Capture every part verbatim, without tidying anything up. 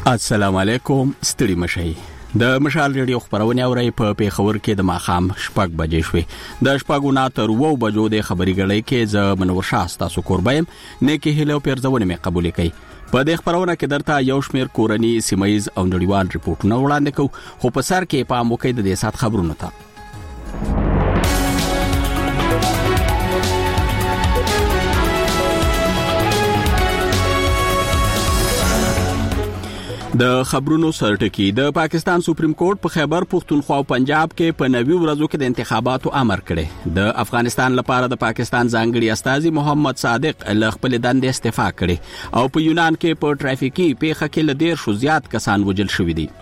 السلام علیکم ستړي مشي د مشال ریډیو خبرونه اوري په پیښور کې د ماخام شپږ بجې شوې د شپږو نه تر وو بجو د خبري غړې کې ز منور شاه تاسو قربایم نه کې هلو پیرځونه مې قبول کړي په دې خبرونه کې درته یو شمیر کورنی سیمایز او نړیوال ریپورتونه وړاندې کوو خو په سر کې په موقع د دې سات خبرونه تا د خبرونو سرټکی د پاکستان سپریم کورټ په خیبر پختونخوا او پنجاب کې په نوي ورځو کې د انتخاباتو امر کړی د افغانستان لپاره د پاکستان ځانګړي استاذي محمد صادق له خپل دندې استعفا کړي او په یونان کې په ټرافیکي پیښه کې له ډیر شو زیات کسان وژل شوي دي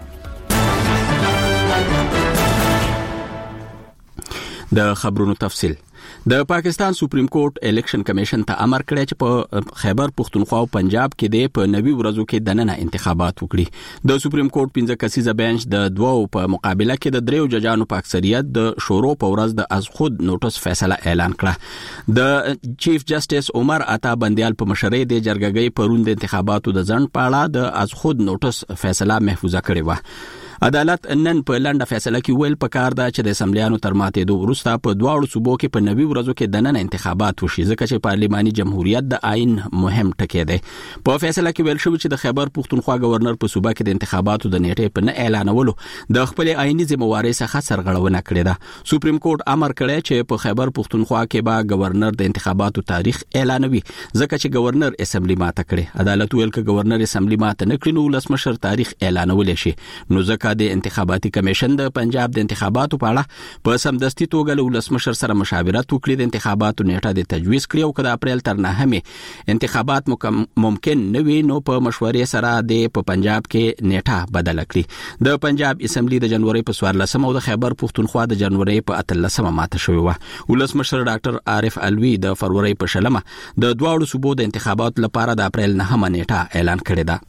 د خبرونو تفصیل د پاکستان سپریم کورټ الیکشن کمیشن ته امر کړی چې په خیبر پختونخوا او پنجاب کې د په نوي ورځو کې دننه انتخابات وکړي د سپریم کورټ پنځه کسیزه بنچ د دوو په مقابله کې د دریو ججانو په اکثریت د شورو په ورځ د از خود نوټس فیصله اعلان کړه د چیف جسټس عمر عطا بندیال په مشرۍ د جرګګۍ پروند انتخاباتو د ځند په اړه د از خود نوټس فیصله محفوظه کړې و عدالت نن په لنډه فیصله کې ویل پکار دا چې د اسمبلیانو تر ماتې دوه وروسته په دواړو صوبو کې په نوي ورځو کې دننه انتخابات وشي ځکه چې پارلماني جمهوریت د آئین مهم ټکی دی په فیصله کې ویل شوی چې د خیبر پختونخوا گورنر په صوبه کې د انتخاباتو د نیټې په نه اعلانولو د خپل آئینی ذمہواري څخه سرغړونه کړې ده سپریم کورټ امر کړی چې په خیبر پختونخوا کې به گورنر د انتخاباتو تاریخ اعلانوي ځکه چې گورنر اسمبلی ماته کړي عدالت ویل چې گورنر اسمبلی ماته نه کړي نو ولسمشر تاریخ اعلانول شي نو ځکه د انتخاباتي کمیشن د پنجاب د انتخاباتو په اړه په سمدستي توګه له ولسمشر سره مشاورت وکړي د انتخاباتو نیټه د تجویز کړي او د اپریل تر نهمې انتخابات ممکن نه وي نو په مشورې سره د په پنجاب کې نیټه بدل کړي د پنجاب اسمبلی د جنوري په څوارلسمه او د خیبر پختونخوا د جنوري په اتلسمه ماته شوی و ولسمشر ډاکټر عارف الوی د فروری په شلمه د دواړو صوبو د انتخاباتو لپاره د اپریل نهمه نیټه اعلان کړې ده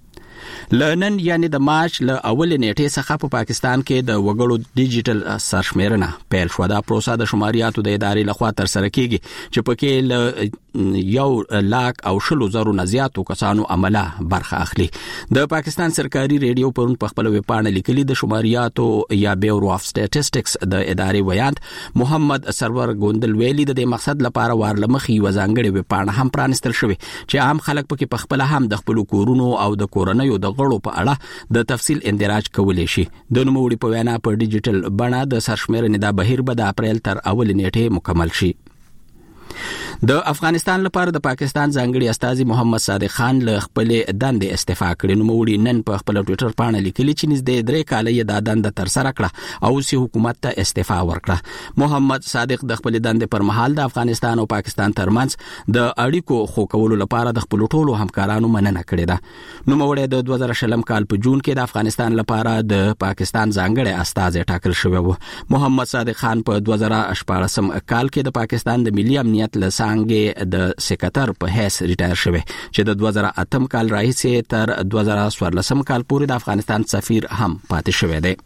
لنن یعنی د مارچ له اول نیټې څخه په پاکستان کې د وګړو ډیجیټل سرشمیرنه پیل شو دا پروسه د شماریاتو د ادارې لخوا تر سره کیږي چې پکې له یو لاک او شلو زرو نه زیاتو کسانو عمله برخه اخلي د پاکستان سرکاري ریډیو پرون په خپل ویبپاڼه لیکلي د شماریاتو یا بیورو اف سټیټسټکس د ادارې ویاند محمد سرور ګوندل ویلي د دې مقصد لپاره وارلمخي وزانګړي ویبپاڼه هم پرانستل شوی چې عام خلک پکې په خپل هم د خپل کورونو او د کورنیو د غړو په اړه د تفصیل اندراج کولای شي د نوموړي په وینا په ډیجیټل بڼه د سرشمیرنې د بهیر به د اپریل تر اول نیټه مکمل شي د افغانستان لپاره د پاکستان ځانګړي استاذي محمد صادق خان له خپل دندې استعفا کړي نو موړي نن په خپل ټوئیټر باندې لیکلي چې نږدې درې کاله یې د دند تر سره کړه او سي حکومت ته استعفا ورکړه محمد صادق د خپل دندې پر مهال د افغانستان او پاکستان ترمنځ د اړیکو خو کولو لپاره د خپل ټولو همکارانو مننه کړې ده نو موړي د دوه زره شلم کال په جون کې د افغانستان لپاره د پاکستان ځانګړي استاذ ټاکل شوی و محمد صادق خان په دوه زره شپږم کال کې د پاکستان د ملي امنیت لسانګې د سکرټر په حیث ریټایر شوی چې د دوه زره اتم کال راهیسې تر دوه زره څوارلسم کال پورې د افغانستان سفیر هم پاتې شوی دی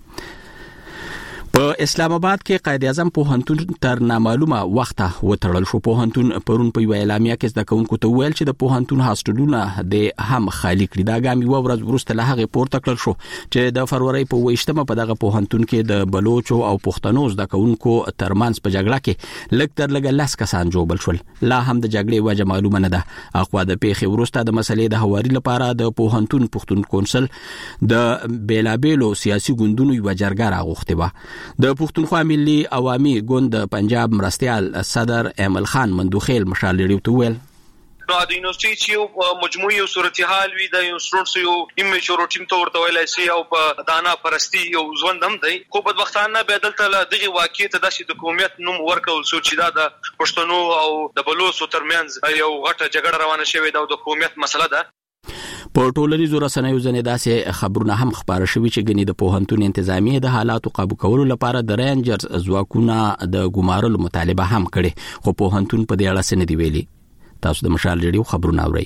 په اسلام آباد کې قائد اعظم پوهنتون تر نامعلومه وخته وتړل شو پوهنتون پرون په یو اعلامیه کې د کوونکو ته ویل چې د پوهنتون هاستلونه د هم خالی کړي دا ګامي و ورځ وروسته له هغه پورته کړل شو چې د فروری په ویشتمه په دغه پوهنتون کې د بلوچو او پښتنو د کوونکو ترمنځ په جګړه کې لږ تر لږه لاس کسان جوړل شول لا هم د جګړې وجه معلومه نه ده اخوا د پیښې وروسته د مسلې د هواري لپاره د پوهنتون پښتون کونسل د بیلابېلو سیاسي ګوندونو یو جرګه راغوښتې و د پښتونخوا ملي عوامي ګوند پنجاب مرستيال صدر احمد خان مندوخیل مشال لري ویل نو د یونیورسيټي چې مجموعي او صورتحال وي د یونیورسيټي یو ایمیجور ټیم ته ورته ویلای شي او په دانا پرستی او ژوند هم دی خو په وختانه بدل ته دغه واقعیت د شي د حکومت نوم ورکول سو چې دا د پښتنو او د بلوچو ترمنځ یو غټه جګړه روانه شوې ده او د حکومت مسله ده په ټولنیزو رسنیو ځنې داسې خبرونه هم خبره شوي چې ګنې د پوهنتون انتظامیه د حالاتو قابو کولو لپاره د رینجرز ځواکونه د ګمارلو مطالبه هم کړې خو پوهنتون په دې اړه څه نه دی ویلي تاسو د مشال ریډیو خبرونه اورئ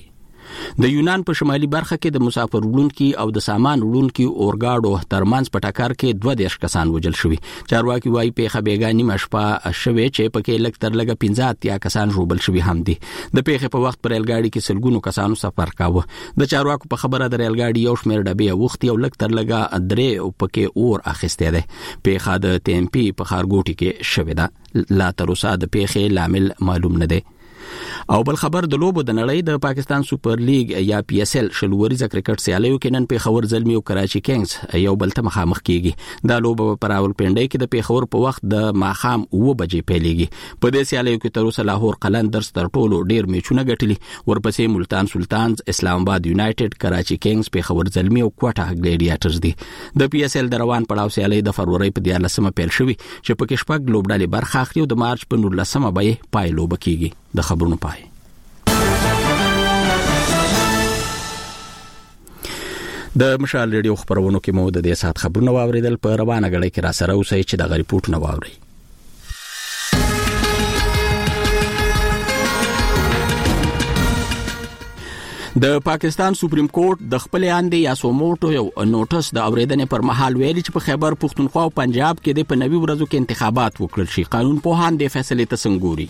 د یونان په شمالي برخه کې د مسافر وړونکي او د سامان وړونکي اورګاډو ترمنځ په ټکر کې دوه دیرش کسان وژل شوي. چارواکي وايي پیښه بیګا نیمه شپه شوې چې پکې لږ تر لږه پنځه اتیا کسان ژوبل شوي هم دي. د پیښې په وخت پر ریلګاډي کې سلګونو کسانو سفر کاوه. د چارواکو په خبره د ریلګاډي یو شمېر ډبې وختي او لږ تر لږه درې پکې اور اخیسته ده. پیښه د ټي ام پی په ښارګوټي کې شوې ده. لا تر اوسه د پیښې لامل معلوم نه دی. او بل خبر د لوبو د نړۍ د پاکستان سوپر لیگ یا پی اس ال شلوريزه کرکټ سیالیو کې نن پیښور زلمی او کراچي کینګز یو بل ته مخامخ کیږي. دا لوبه په راولپنډۍ کې د پیښور په وخت د ماخام اوه بجې پیلېږي. په دې سیالیو کې تر اوسه لاهور قلندرز تر ټولو ډیر میچونه ګټلي. ورپسې ملتان سلطانز، اسلام آباد یونایټډ، کراچي کینګز، پیښور زلمی او کوټه ګلیډیاترز دي. د پی اس ال د روان پړاو سیالي د فروری په دیارلسمه پیل شوې چې پکې شپږ لوبډلې برخه اخلي او د مارچ په نولسمه به پای لوب کیږي. د خبرونو پای. د مشال ریډیو خبرونو کې مو د دې سات خبرونه واوریدل. په روانه غړي کې را سره اوسئ چې د غریپورت نه واوري. د پاکستان سپریم کورټ د خپل اندې یا سوموټو یو نوټس د اوریدنې پر مهال ویلي چې په خیبر پښتونخوا او پنجاب کې د په نوي ورځو کې انتخابات وکړل شي. قانون پوهان د فیصلې ته څنګوري.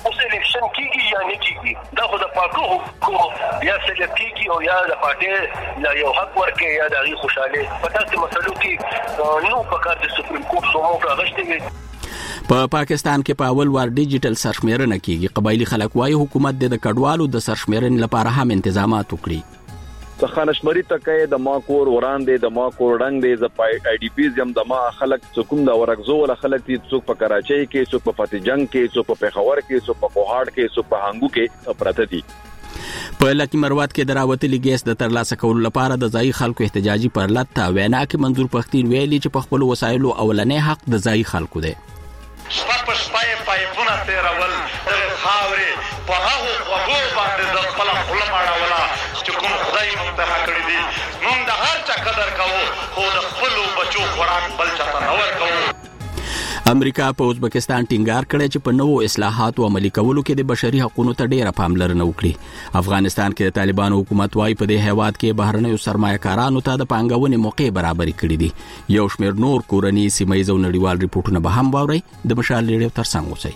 دا خو د پاکو حکومت یا سلیکيږي او یا د پارټي لا یو حق ورکه یا د خوشاله په تاسو مسلو کې نو په کار د سپریم کورټ سموټ راغشتي. په پاکستان کې په اول وار ډیجیټل سرشمیرنه کیږي. قبایلی خلک وايي حکومت د کډوالو د سرشمیرنې لپاره هم تنظیمات وکړي. څخانشمري تکای د ما کور وړاندې د ما کور ډنګ دی ز پای ای ډی پیز یم د ما خلک څوک د ورغزو ول خلک دي څوک په کراچۍ کې څوک په فتح جنگ کې څوک په پیښور کې څوک په کوهاټ کې څوک په هنګو کې پراته دي. په لکی مروت کې دراوتلي ګیس د ترلاسه کولو لپاره د ځای خلکو احتجاجي پرلط ته وینا کې منظور پښتين ویلي چې په خپل وسایلو اولنې حق د ځای خلکو دی. سپک پای پایپونه تیرول د خاورې په هغه وګو باندې د خپل خپل ماړه چې کوم خدای مونږ کړی دي مونږ د هر چا قدر کوو خو د خپل بچو خوراک بل چا ته نه ورکوو. امریکا په ازبکستان ټینګار کړی چې په نوو اصلاحاتو عملي کولو کې د بشري حقوقو ته ډیره پاملرنه وکړي. افغانستان کې د طالبانو حکومت وايي په دې هیواد کې بهرنیو سرمایه‌کارانو ته د پانګونې موقع برابرې کړې دي. یو شمېر نور کورني سیمایي او نړیوال ریپورتونه به هم واوري. د مشال ریډیو ترڅنګ اوسئ.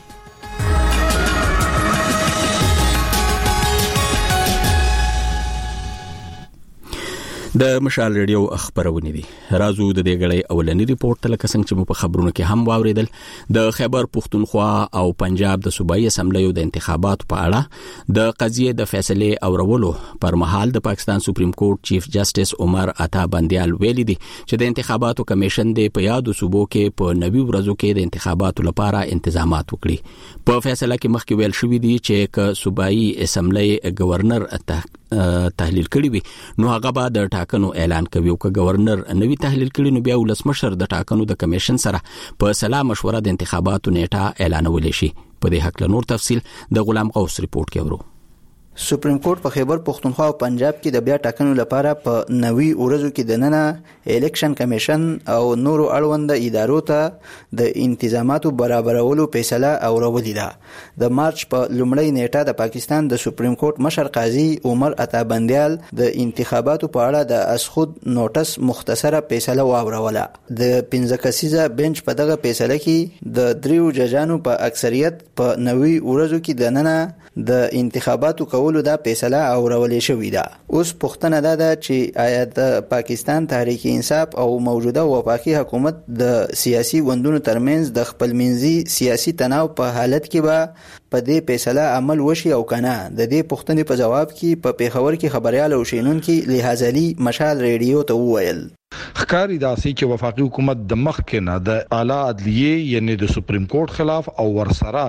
د مشال ریډیو خبرونه دي. رازو د دې غړې اولنی ریپورت لکه څنګه چې په خبرونو کې هم واوریدل د خیبر پښتونخوا او پنجاب د صوبایي اسمبلیو د انتخاباتو په اړه د قضیې د فیصله اورولو پر مهال د پاکستان سپریم کورټ چیف جسټس عمر عطا بندیال ویلي دي چې د انتخاباتو کمیشن د په یادو صوبو کې په نوي ورځو کې د انتخاباتو لپاره تنظیمات وکړي. په فیصله کې مخکې ویل شوې دي چې ک صوبایي اسمبلی گورنر تحلیل کړي وي نو هغه به د ټاکنو اعلان کوي او که گورنر نوی تحلیل کړي نو بیا ولسمشر د ټاکنو د کمیشن سره په سلا مشوره د انتخاباتو نیټه اعلانول شي. په دې حق له نور تفصیل د غلام غوث ریپورت کې ورو. سپریم کورټ په خیبر پښتونخوا او پنجاب کې د بیا ټاکنو لپاره په نوي ورځو کې د نننه الیکشن کمیشن او نورو اړوند ادارو ته د انتظاماتو برابرولو فیصله اورولې ده. د مارچ په لومړۍ نیټه د پاکستان د سپریم کورټ مشر قاضي عمر عطا بندیال د انتخاباتو په اړه د اسخود نوټس مختصره فیصله واوروله. د پنځه کسیزه بنچ په دغه فیصله کې د دریو ججانو په اکثریت په نوي ورځو کې د نننه د انتخاباتو کولو دا فیصله اورولې شوې ده. اوس پوښتنه ده ده چې آیا د پاکستان تحریک انصاف او موجوده وفاقي حکومت د سیاسي ګوندونو ترمنځ د خپلمنځي سیاسي تناو په حالت کې به په دې فیصله عمل وشي او کنه؟ د دې پوښتنې په جواب کې په پیښور کې خبريال او شینونکو لحاظ علي مشال ریډیو ته وویل ښکاری داسې چې وفاقي حکومت د مخکې نه د اعلی عدلیه یعنی د سپریم کورټ خلاف او ورسره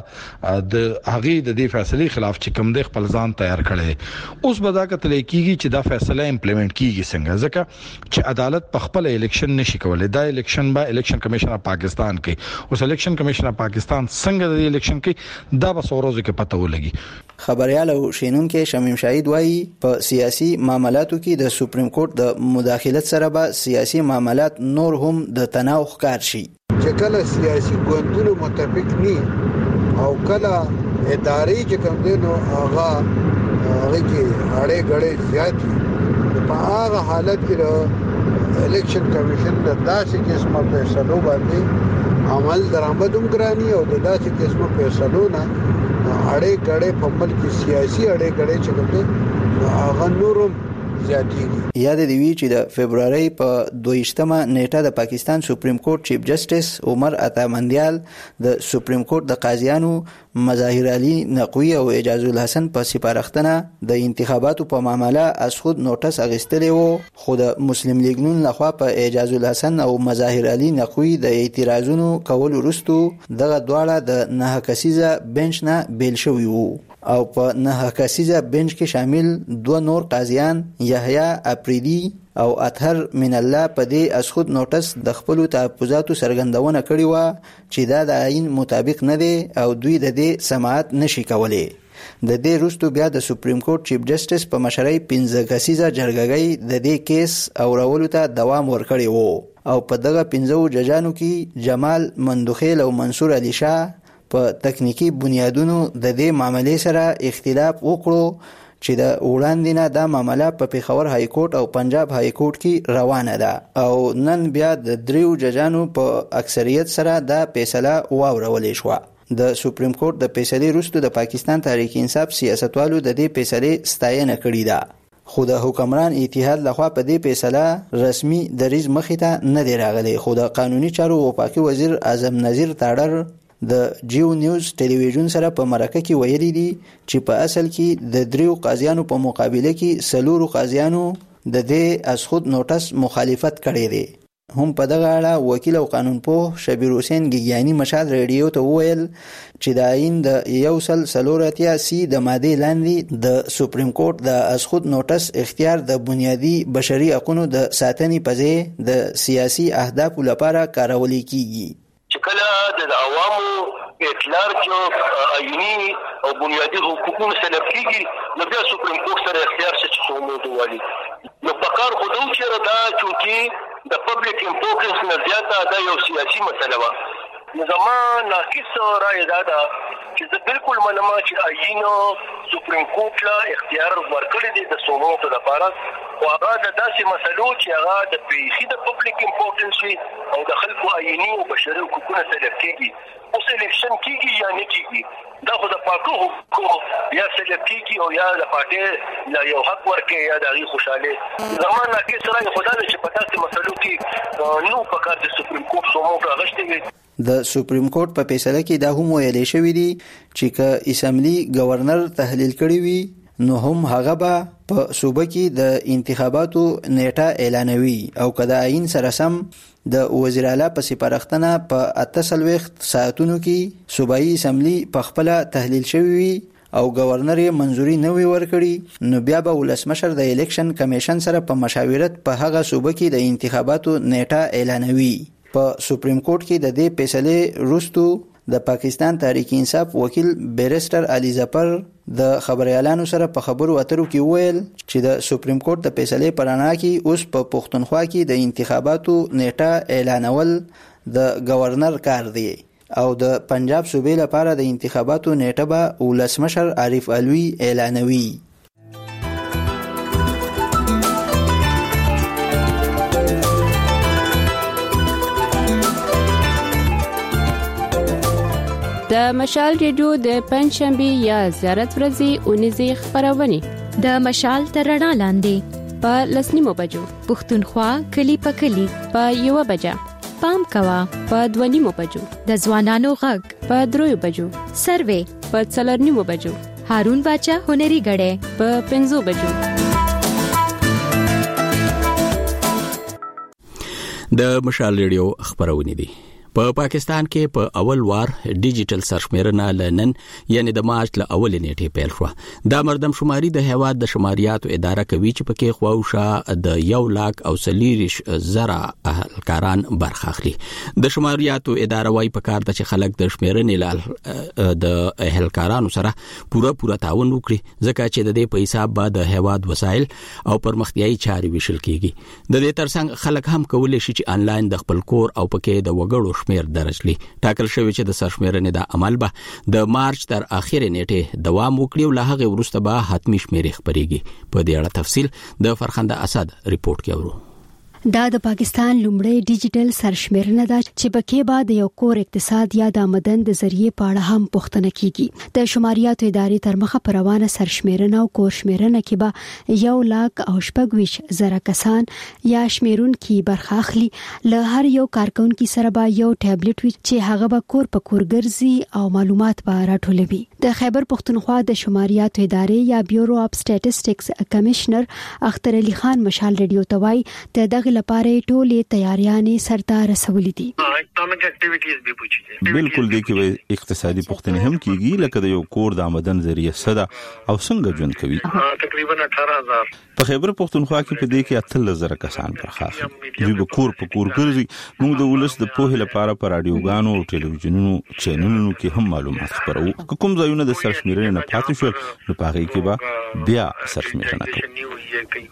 د هغه د دې فیصلې خلاف چې کوم د خپل ځان تیار کړي اوس به دا کتل کېږي چې دا فیصله امپلیمنٹ کیږي څنګه ځکه چې عدالت په خپل الیکشن نشي کولای. دا الیکشن به الیکشن کمیشن اف پاکستان کوي. اوس الیکشن کمیشن اف پاکستان څنګه د الیکشن کوي دا به څو کې پته ولګي. خبريال او شینونکو شمیم شاهد وایي په سیاسي معاملاتو کې د سپریم کورټ د مداخلت سره به سیاسي معاملات نور هم د تناو ښکار شي. چې کله سیاسي ګوندونو متفق ني او کله اداري چې کوم دي نو هغه هغه کې اړې غړې زیات دي په هغه حالت کې الیکشن کمیشن د داسې قسمه فیصلو باندې عمل درآمد هم ګرانی او د داسې قسمه فیصلو نه اړې غړې په ملک سیاسي اړې غړې چې کوم هغه نورم یاد دی وی چې د فبرवरी په دویشتمه نیټه د پاکستان سپریم کورټ چیف جسټس عمر عطا مندیال د سپریم کورټ د قاضیانو مظاهر علي نقوی او اعجاز الحسن په سپارښتنه د انتخاباتو په معاملې از خود نوټس اغستلی وو، خو د مسلم لیگ نون لخوا په اعجاز الحسن او مظاهر علي نقوی د اعتراضونو کول وروسته دغه دواړه د نه کسیزه بنچ نه بیل شوي وو او په نه کسیزه بنچ کې شامل دوه نور قاضیان یحیی اپریدی او اطهر من الله په دې از خود نوټس د خپل تحفظاتو سرګندونه کړې و چې دا د آئین مطابق نه دی او دوی د دې سماعت نشي کولای. د دې وروسته بیا د سپریم کورټ چیف جسټس په مشرۍ پنځه کسیزه جرګګۍ د دې کیس اورولو ته دوام ورکړی وو او په دغه پنځو ججانو کې جمال مندوخیل او منصور علي شاه په تکنیکی بنیادونو د دې معاملې سره اختلاف وکړو چې د وړاندې نه دا معامله په پیښور های کورټ او پنجاب های کورټ کې روانه ده او نن بیا د دریو ججانو په اکثریت سره دا فیصله واورولې شو. د سپریم کورټ د فیصلې وروسته د پاکستان تحریک انصاف سیاستوالو د دې فیصلې ستاینه کړې ده، خو د حکمران اتحاد لخوا په دې فیصله رسمي دریځ مخې ته نه دی راغلی. خو د قانوني چارو وفاقي وزیر اعظم نذیر تاړر د جیو نیوز ټلویزیون سره په مرکه کې ویلي دي چې په اصل کې د دریو قاضیانو په مقابله کې سلورو قاضیانو د دې از خود نوټس مخالفت کړی دی. هم په دغه اړه وکیل او قانونپوه شبیر حسین ګیګیانی مشهد ریډیو ته وویل چې د آئین د یو سل څلور اتیا سی د مادې لاندې د سپریم کورټ د از خود نوټس اختیار د بنیادی بشري حقوقو د ساتنې په ځای د سیاسي اهدافو لپاره کارول کیږي. کله د عوامو اطلاع جو آئینی او بنیادی حقوقونه سلب کیږي نو بیا سپریم کورټ سره اختیار څه څه موضوع والی نو پکار خو دوی چې دا چې د پبلک امپورټنس نه زیاته دا یو سیاسي مسله و. زمان ناقص رائے دا دا چې بالکل منما چې آئین سپریم کورټ لا اختیار ورکړي دي د سومو لپاره او هغه د داسې مسلو چې هغه د پیسې د پبلک امپورټنس او د خلکو آئینی او بشري حقوقونه سلب کیږي. اوس الیکشن کیږي یا نه کیږي دا خو د پاکو حقوقو یا سلب کیږي او یا د پارټي لا یو حق ورکړي یا د غي خوشاله زمان کې سره خدای چې په تاسو مسلو کې نو په کار د سپریم کورټ سومو راغشتي. د سپریم کورټ په فیصله کې دا هم ویل شوی دی چې که اسمبلی گورنر تحلیل کړی وي نو هم هغه به په صوبه کې د انتخاباتو نیټه اعلانوي او کله آئین سره سم د وزیر اعلی په سپارښتنه په اته سلويخت ساعتونو کې صوبایي اسمبلی په خپل تحلیل شوی وي او گورنر یې منځوري نه وي ورکړي نو بیا به ولسمشر د الیکشن کمیشن سره په مشاورت په هغه صوبه کې د انتخاباتو نیټه اعلانوي. په سپریم کورټ کې د دې فیصلې وروسته د پاکستان تحریک انصاف وکیل بیرسټر علي ظفر د خبريالانو سره په خبرو اترو کې ویل چې د سپریم کورټ د فیصلې پرانا کې اوس په پښتونخوا کې د انتخاباتو نیټه اعلانول د گورنر کار دی او د پنجاب صوبې لپاره د انتخاباتو نیټه به ولسمشر عارف علوي اعلانوي. د مشال ریډیو د پنځشنبه یا زیارت ورځې اونیزه خبرونه د مشال ترڼا لاندې په لسنیمو بجو پښتونخوا کلی په کلی په یو بجا پام کوا په دونیمو بجو د ځوانانو غږ په دریو بجو سروې په څلورنیمو بجو هارون باچا هنري غړې په پنځو بجو. د مشال ریډیو خبرونه دي. په پا پاکستان کې په پا اول وار ډیجیټل سرشمیرنه لنن یعنی د مارچ له اول نیټې پیل شو. دا مردم شماري د هیواد د شماریاتو اداره کوي چې پکې خواوشه د یو لاک او سلیریش زره اهلکاران برخه اخلي. د شماریاتو اداره وايي په کار د چې خلک د شمیرنې د اهلکارانو سره پوره پوره تعاون وکړي ځکه چې د دې په حساب به د هیواد وسایل او پرمختیايي چارې وشل کیږي. د دې ترڅنګ خلک هم کولای شي چې انلاین د خپل کور او پکې د وګړو سرشمیر درج کړي. ټاکل شوی چې د سرشمیرنې د عمل به د مارچ تر اخیری نیټه دوام وکړي او له هغه وروسته به حتمی شمیرې خبريږي. په دې اړه تفصیل د فرخنده اسد ریپورت کې اورو. دا د پاکستان لومړی ډیجیټل سرشمیرنه ده چې پکې بعد یو کور اقتصاد یا د آمدن د ذریعہ په اړه هم پوښتنه کیږي. د شماریاتو ادارې تر مخه پر روانه سرشمیرنه او کور شمیرنه کې به یو لاک او شپږویش زره کسان یا شمیرون کې برخه اخلي. له هر یو کارکونکو سره به یو ټابلیټ وي چې هغه به کور په کور ګرځي او معلومات به راټولوي. د خیبر پښتونخوا د شماریاتو ادارې یا بیورو اف سټیټسټکس کمشنر اختر علي خان مشال ریډیو ته وایي ته دغه لپاره ټولې تیاریانې سرته رسولې دي. اکونومیک اکټیویټیز به پوښتنه بالکل دی کې اقتصادي پوښتنې هم کیږي لکه د یو کور د آمدن ذریعہ صدا او څنګه ژوند کوي. تقریبا اठारह हज़ार په خیبر پښتونخوا کې په دې کې اتل زره کسان برخه اخلي. دوی به کور په کور ګرځي. موږ د ولس د پوهې لپاره پر رادیوګانو او ټلویزیونونو چینلونو کې هم معلومات خپرو. کوم ځایونه د سرشمیرنې نه پاتې شول نو په هغه کې به بیا سرشمیرنه کوي.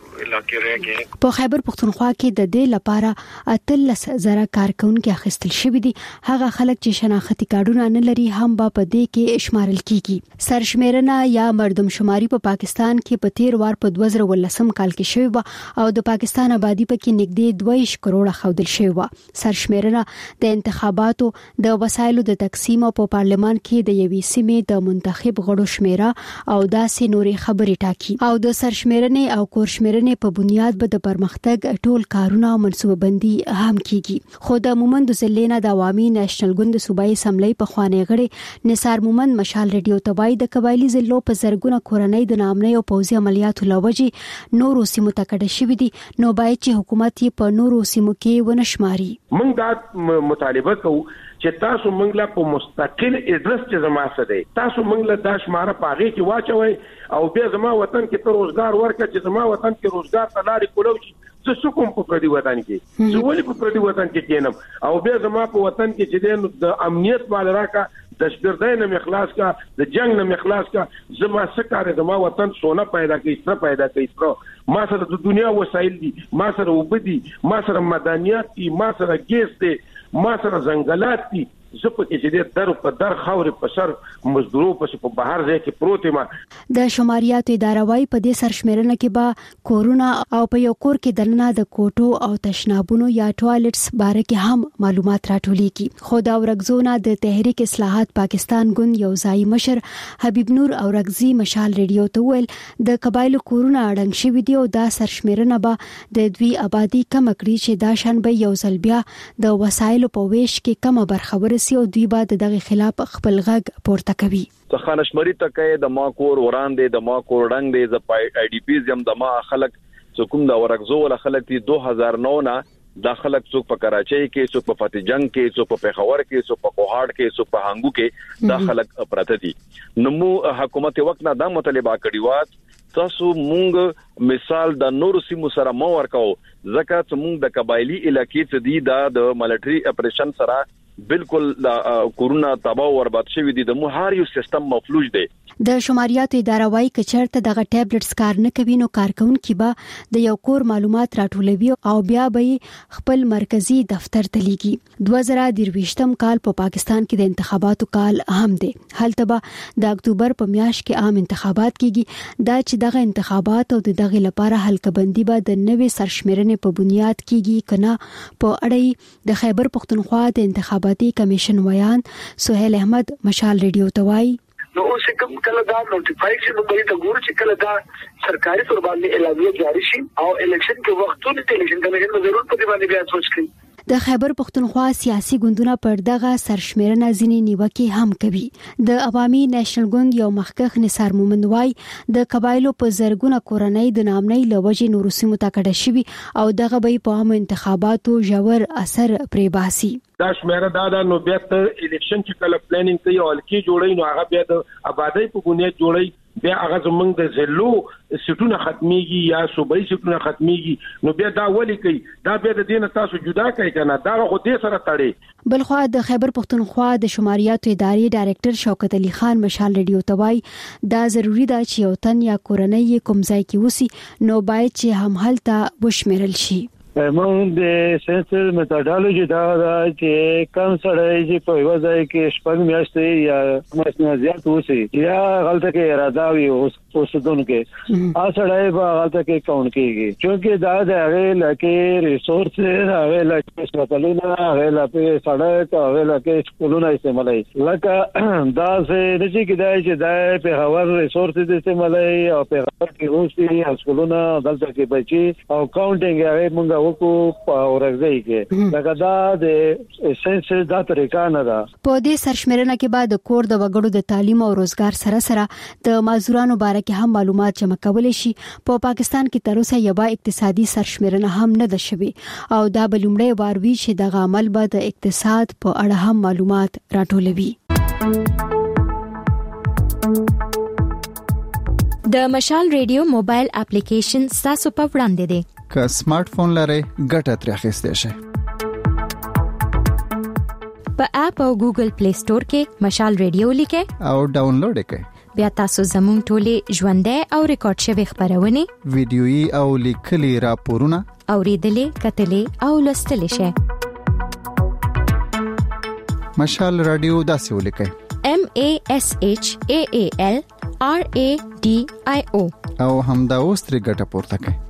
په خیبر پښتونخوا کې د دې لپاره اتل زره کارکونکو اخیستل شوی دي. هغه خلک چې شناختی کارتونه نه لري هم به په دې کې شمارل کیږي. سرشمیرنه یا مردم شماري په پاکستان کې په تیر وار په دوه زره ولسم کال کې شوی و او د پاکستان آبادی په کې نږدې دوه کروڑه خودل شوی و. سرشمیرنه د انتخاباتو د وسایلو د تقسیم او په پارلمان کې د یوې سیمې د منتخب غړو شمیره او داسې نورې خبرې ټاکي. او د سرشمیرنې او کور شمیرنې په بنیاد به د پرمختګ ټول کارونه او منصوبه بندي هم کیږي. خو د مومند زلینا د عوامي نېشنل ګوند صوبایي اسمبلی په خوانې غړي نثار مومند مشال ریډیو ته وایي د قبایلی ضلعو په زرګونه کورنۍ د نامنۍ او پوځي عملیاتو لوجې نورو سیمو ته کډه شوې دي. نو باید چې حکومت یې په نورو سیمو کې ونشماري. موږ دا مطالبه کوو چې تاسو موږ لا په مستقل ادرس چې زما سره دی تاسو موږ لا د شماره پاغي کې واچوي او بیا زما وطن کې ته روزګار ورکړه چې زما وطن کې روزګار ته لارې کولو زه څه کوم په پردي وطن کې زه ولې په پردي وطن کې کېنم او بیا زما په وطن کې چې د امنیت مال راکا د شپردای نه مخلاص کا د جنگ نه مخلاص کا زما سکه زما وطن سونه پیدا کوي ستر پیدا کوي ستر ما سره د دنیا وسایل دي ما سره وبدي ما سره مدنیات دي ما سره ګیس دي ما سره ځنګلات دي زه په کې چې در په در خاورې په سر مزدورو په بهر ځای کې پروت یم. د شماریاتو اداره وايي په دې سرشمیرنه کې به کورونه او په یو کور کې دننه د کوټو او تشنابونو یا ټوایلټس باره کې هم معلومات راټولېږي. خو دا ورغزونه د تحریک اصلاحات پاکستان ګوند یو ځای مشر حبیب نور اورغزي مشال ریډیو ته ویل د قبایلو کورونه اړنګ شوي دي او دا سرشمیرنه به د دوی آبادی کم کړي چې دا شان به یو ځل بیا د وسایلو په ویش کې کم برخه او دوی با دغه خلاف خپل غږ پورته کوي. څه خانشمري تکه د ما کور وړاندې د ما کور ډنګ دی ز آی ډی پیز هم د ما خلک څوک د ورغزو ول خلک دی دو هزار نو نه د خلک څوک په کراچۍ کې څوک په فتح جنگ کې څوک په پیښور کې څوک په کوهاټ کې څوک په هانګو کې د خلک پراته دي. نو مو حکومت وخت نه دا مطالبه کړی و تاسو مونږ مثال د نور سیمو سره مو ورکاو ځکه چې مونږ د قبایلی علاقې ته دی د ملټری اپریشن سره بالکل کورونا تباہ او برباد شوی دي د مو هر یو سیستم مفلوج دی. د شماریاتو اداره وايي کچرته دغه ټابلیټس کار نه کوي نو کارکونکو به د یو کور معلومات راټولوي او بیا به خپل مرکزی دفتر ته لیږي. دوه زره درویشتم کال په پاکستان کې د انتخاباتو کال هم دی. هلته به د اکتوبر په میاشت کې عام انتخابات کیږي. دا چې دغه انتخابات او دغه لپاره حلقبندي به د نوې سرشمیرنې په بنیاد کیږي کنه په اړه د خیبر پښتونخوا د انتخابات کمیشن ویان سہیل احمد مشال ریډیو ته وایي نو اوس کوم کله دا نوټیفای شي نو به د ګور چې کله دا سرکاري تور باندې اعلامیه جاری شي او الیکشن کې وختونه ته الیکشن کمیشن ضرور په دې باندې بیا سوچ کوي. د خیبر پښتونخوا سیاسي ګوندونه پر دغه سرشمیرنه ځینې نیوکې هم کوي. د عوامي نېشنل ګوند یو مخکښ نثار مومند وایي د قبایلو په زرګونه کورنۍ د نامنۍ لوجې نورو سیمو ته کډه شوي او دغه به په عامو انتخاباتو ژور اثر پرې باسي. دا شمیره دا دا نو بیا ته الیکشن چې کله پلانینګ کوي او الکی جوړي نو هغه بیا د آبادی په بنیاد جوړي بیا هغه زمونږ د زلو سټونه ختميږي یا صوبایي سټونه ختميږي نو بیا دا ولي کوي دا بیا د دین تاسو جدا کوي کنه دا خو دې سره تړي. بلخو د خیبر پښتونخوا د شماریاتو ادارې ډایریکټر شوکت علي خان مشال ریډیو ته وایي دا ضروری ده چې یو تن یا کورنۍ کوم ځای کې وسی نو باید چې هم هلته وشمیرل شي. موږ د سنسر میتھډالوجي دا دا چې کم سړی چې په وځي کې شپږ میاشتې یا مسنه زیات وسی یا غلطه کې اراده وي اوسدون کې اصلای په غلطه کې کاون کېږي چې دا د هغه لکه ریسورس هغه لکه سپټلونه هغه لکه سړک هغه لکه سکولونه استعمالي لکه دا څه د چې کدای چې دا په هوار ریسورس د استعمالي او په هغه کې اوسي سکولونه دلته کې بچي او کاونټینګ هغه موږ وکړو په ورځي کې لکه دا د سنس دا طریقه نه ده. په دې سرشمېرنه کې بعد کور د وګړو د تعلیم او روزګار سره سره د مازورانو باره کې هم معلومات جمع کولای شي. په پاکستان کې تر اوسه یو اقتصادي سرشمېرنه هم نه ده شوی او دا بلومړی وار وی چې د عمل به د اقتصاد په اړه هم معلومات راټولوي. د مشال ریډیو موبایل اپلیکیشن تاسو په وړاندې دی. که سمارټ فون لرئ ګټه ترې اخیستئ شئ. په اپ او ګوګل پلی سٹور کې مشال ریډیو لیکئ او ډاونلوډ کړئ. بیا تاسو زموږ ټولې ژوندۍ او ریکارډ شوی خبرونه ویډیويي او لیکلي راپورونه اوریدلې کتلې او لوستلې شئ. مشال رادیو داسې ولیکئ M A S H A A L R A D I O او همدا اوس ترې ګټه پورته کړئ.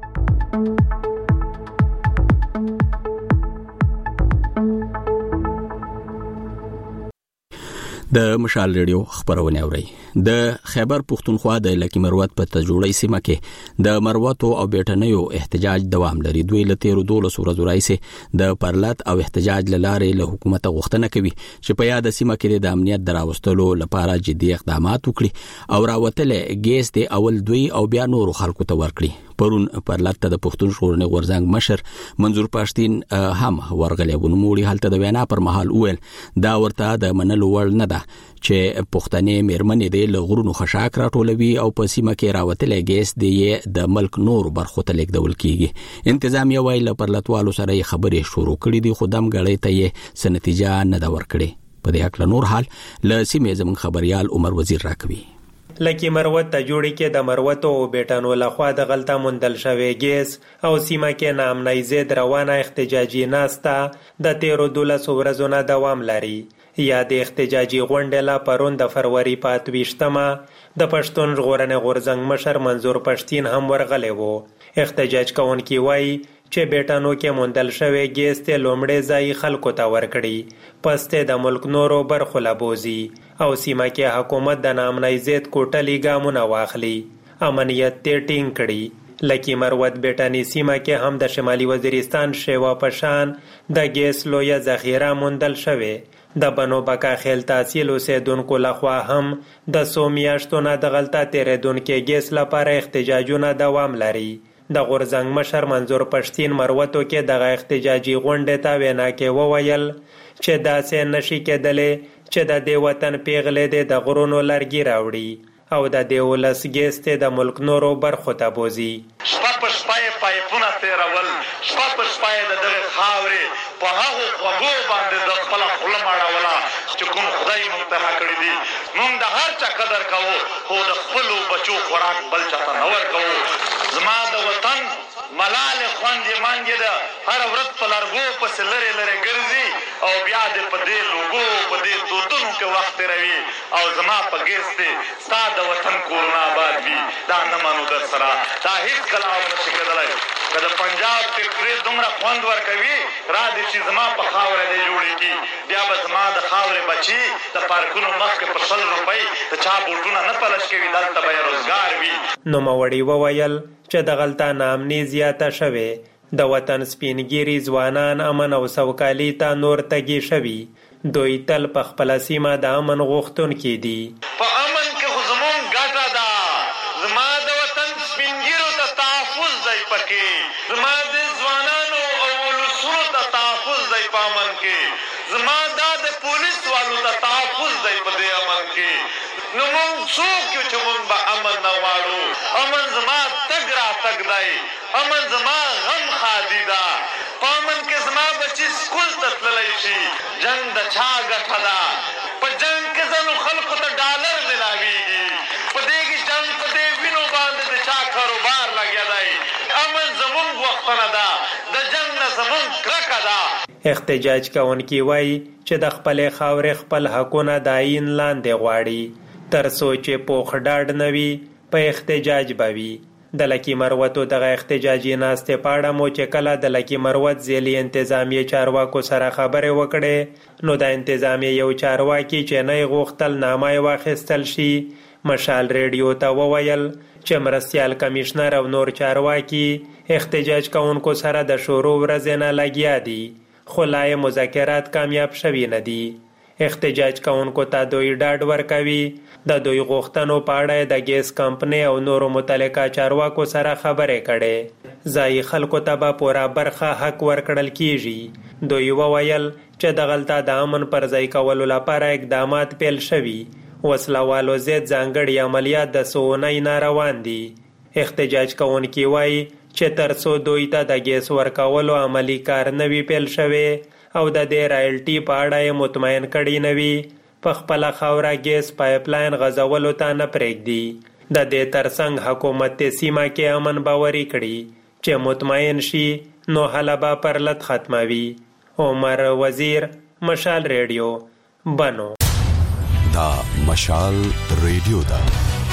د مشال ریډیو خبرونه اوري. د خیبر پختونخوا د لکی مروت په تجوړی سیمه کې د مروتو او بیٹنیو احتجاج دوام لري. دوی لته رودول سورزو رئیس د پرلط او احتجاج لاره له حکومت غوښتنه کوي چې په یاد سیمه کې د امنیت دراوستلو لپاره جدي اقدامات وکړي او راوتلې ګیس د اول دوی او بیا نور خلکو ته ورکړي. پرون پرلط د پښتون ژغورنې غورځنګ مشر منظور پښتين هم ورغلی ونموړي حالت د وینا پر مهال ویل دا ورته د منلو وړ نه ده چې پښتنې مېرمنې د لغورونو خشاک راټولوي او په سیمه کې راوتلې ګیس دی د ملک نور برخو ته لیکدول کیږي. انتظامیه ویل پرلطوالو سره خبرې شروع کړې دي خو دم غړې ته یې سنتیجه نه دا ورکړي. په دې اړه نور حال ل سیمه زمون خبريال عمر وزیر راکوي. لکی مروت ته جوړی کې د مروتو او بیٹانو لخوا د غلطه مندل شوی ګیس او سیمه کې نامنای زید روانه احتجاجي ناستا د تیرو دولسو ورځو نه دوام لري. یا د احتجاجي غونډه لا پرون د فروری په اتویشتمه د پښتون ژغورنې غورځنګ مشر منظور پښتين هم ورغلی وو. احتجاج کوونکي وایي چې بیٹانو کې مندل شوی ګیس ته لومړی ځای خلکو ته ورکړي پسته د ملک نورو برخو لبوزي او سیمه کې حکومت د نامنای زید کوټلی ګامونه واخلي امنیت ته ټینګ کړي. لکی مروت بیٹانی سیمه کې هم د شمالي وزیرستان شیوا پشان د ګیس لویه ذخیره مندل شوی. د بنو بکا خیل تحصیل اوسیدونکو لخوا هم د سو میاشتو نه د غلطه تیریدونکو ګیس لپاره احتجاجونه دوام لري. د غورځنګ مشر منظور پښتين مروتو کې د احتجاجي غونډه ته وینا کې وویل چې داسې نشي کېدلې چې د دې وطن پیغلې د غرونو لرګي راوړي او د دې ولس ګیس ته د ملک نورو برخو ته بوزي. شپه په شپه پایپونه تیرول شپه په شپه د دغه خاورې په هغو خوږو باندې د خپل خوله ماړوله چې کوم خدای مونږ ته کړی دي. مونږ د هر چا قدر کوو خو د خپلو بچو خوراک بل چا ته نه ورکوو. زما د وطن ملال خوندې مانګې ده هر ورځ په لرګو پسې لرې لرې ګرځي او بیا دې په دې لوګو په دې دودونو کې وخت تېروي او زما په ګیس دې ستا د وطن کورونه آباد وي. دا نه منو در سره دا هېڅکله هم نشي کېدلی. که د پنجاب فکټري دومره خوند ورکوي را دې چې زما په خاوره دې جوړېږي بیا به زما د خاورې بچي د پارکونو مخکې په سل روپۍ د چا بوټونه نه پلش کوي دلته به یې روزګار وي. نوموړي وویل چې د غلطه نامني زیاته شوې د وطن سپینګیري ځوانان امن او سوکالي ته نور تږي شوي. دوی تل په خپله سیمه د امن غوښتونکي دي. په امن کې خو زمونږ ګټه ده. زما د وطن سپینګیرو ته تحفظ دی پکې. زما د ځوانانو او ولسونو ته تحفظ دی په امن کې. زما دا د پولیس والو ته تحفظ دی په دې امن کې. نو مونږ څوک یو چې مونږ به امن نه غواړو. امن زما تګ را تګ دی. امن زما غم خادي ده. په امن کې زما بچي سکول ته تللی شي. جنګ د چا ګټه ده؟ په جنګ کې ځینو خلکو ته ډالر ملاویږي. په دې کې جنګ په دې وینو باندې د چا کاروبار لګیا دی. امن زمونږ وختونه ده. د جنګ کرکه ده. احتجاج کوونکي وایي چې د خپلې خاورې خپل حقونه د عین لاندې غواړي تر څو چې پوخ ډاډ نه وي په احتجاج به وي. د لکي مروتو دغه احتجاجي ناستې په اړه مو چې کله د لکي مروت ځیلي انتظامیې چارواکو سره خبرې وکړې نو د انتظامیې یو چارواکي چې نه یې غوښتل نامه یې واخیستل شي مشال ریډیو ته وویل چې مرستیال کمیشنر او نور چارواکي احتجاج کوونکو سره د شروع ورځې نه لګیا دي خو لا یې مذاکرات کامیاب شوي نه دي. احتجاج کوونکو ته دوی ډاډ ورکوي د دوی غوښتنو په اړه د ګیس کمپنۍ او نورو متعلقه چارواکو سره خبرې کړې. ځایي خلکو ته به پوره برخه حق ورکړل کیږي. دوی وویل چې دغلته د امن پر ځای کولو لپاره اقدامات پیل شوي. وسلوالو ضد ځانګړي عملیات د څو اونۍ نه روان دي. احتجاج کوونکي وایي چې تر څو دوی ته د ګیس ورکولو عملی کار نه وي پیل شوی او د دې رایلټي په اړه یې مطمئن کړي نه وي په خپله خاوره ګیس پایپلاین غځولو ته نه پرېږدي. د دې ترڅنګ حکومت دې سیمه کې امن باوري کړي چې مطمئن شي نو هله به پر لت ختموي. عمر وزیر مشال ریډیو بنو. دا مشال ریډیو ده.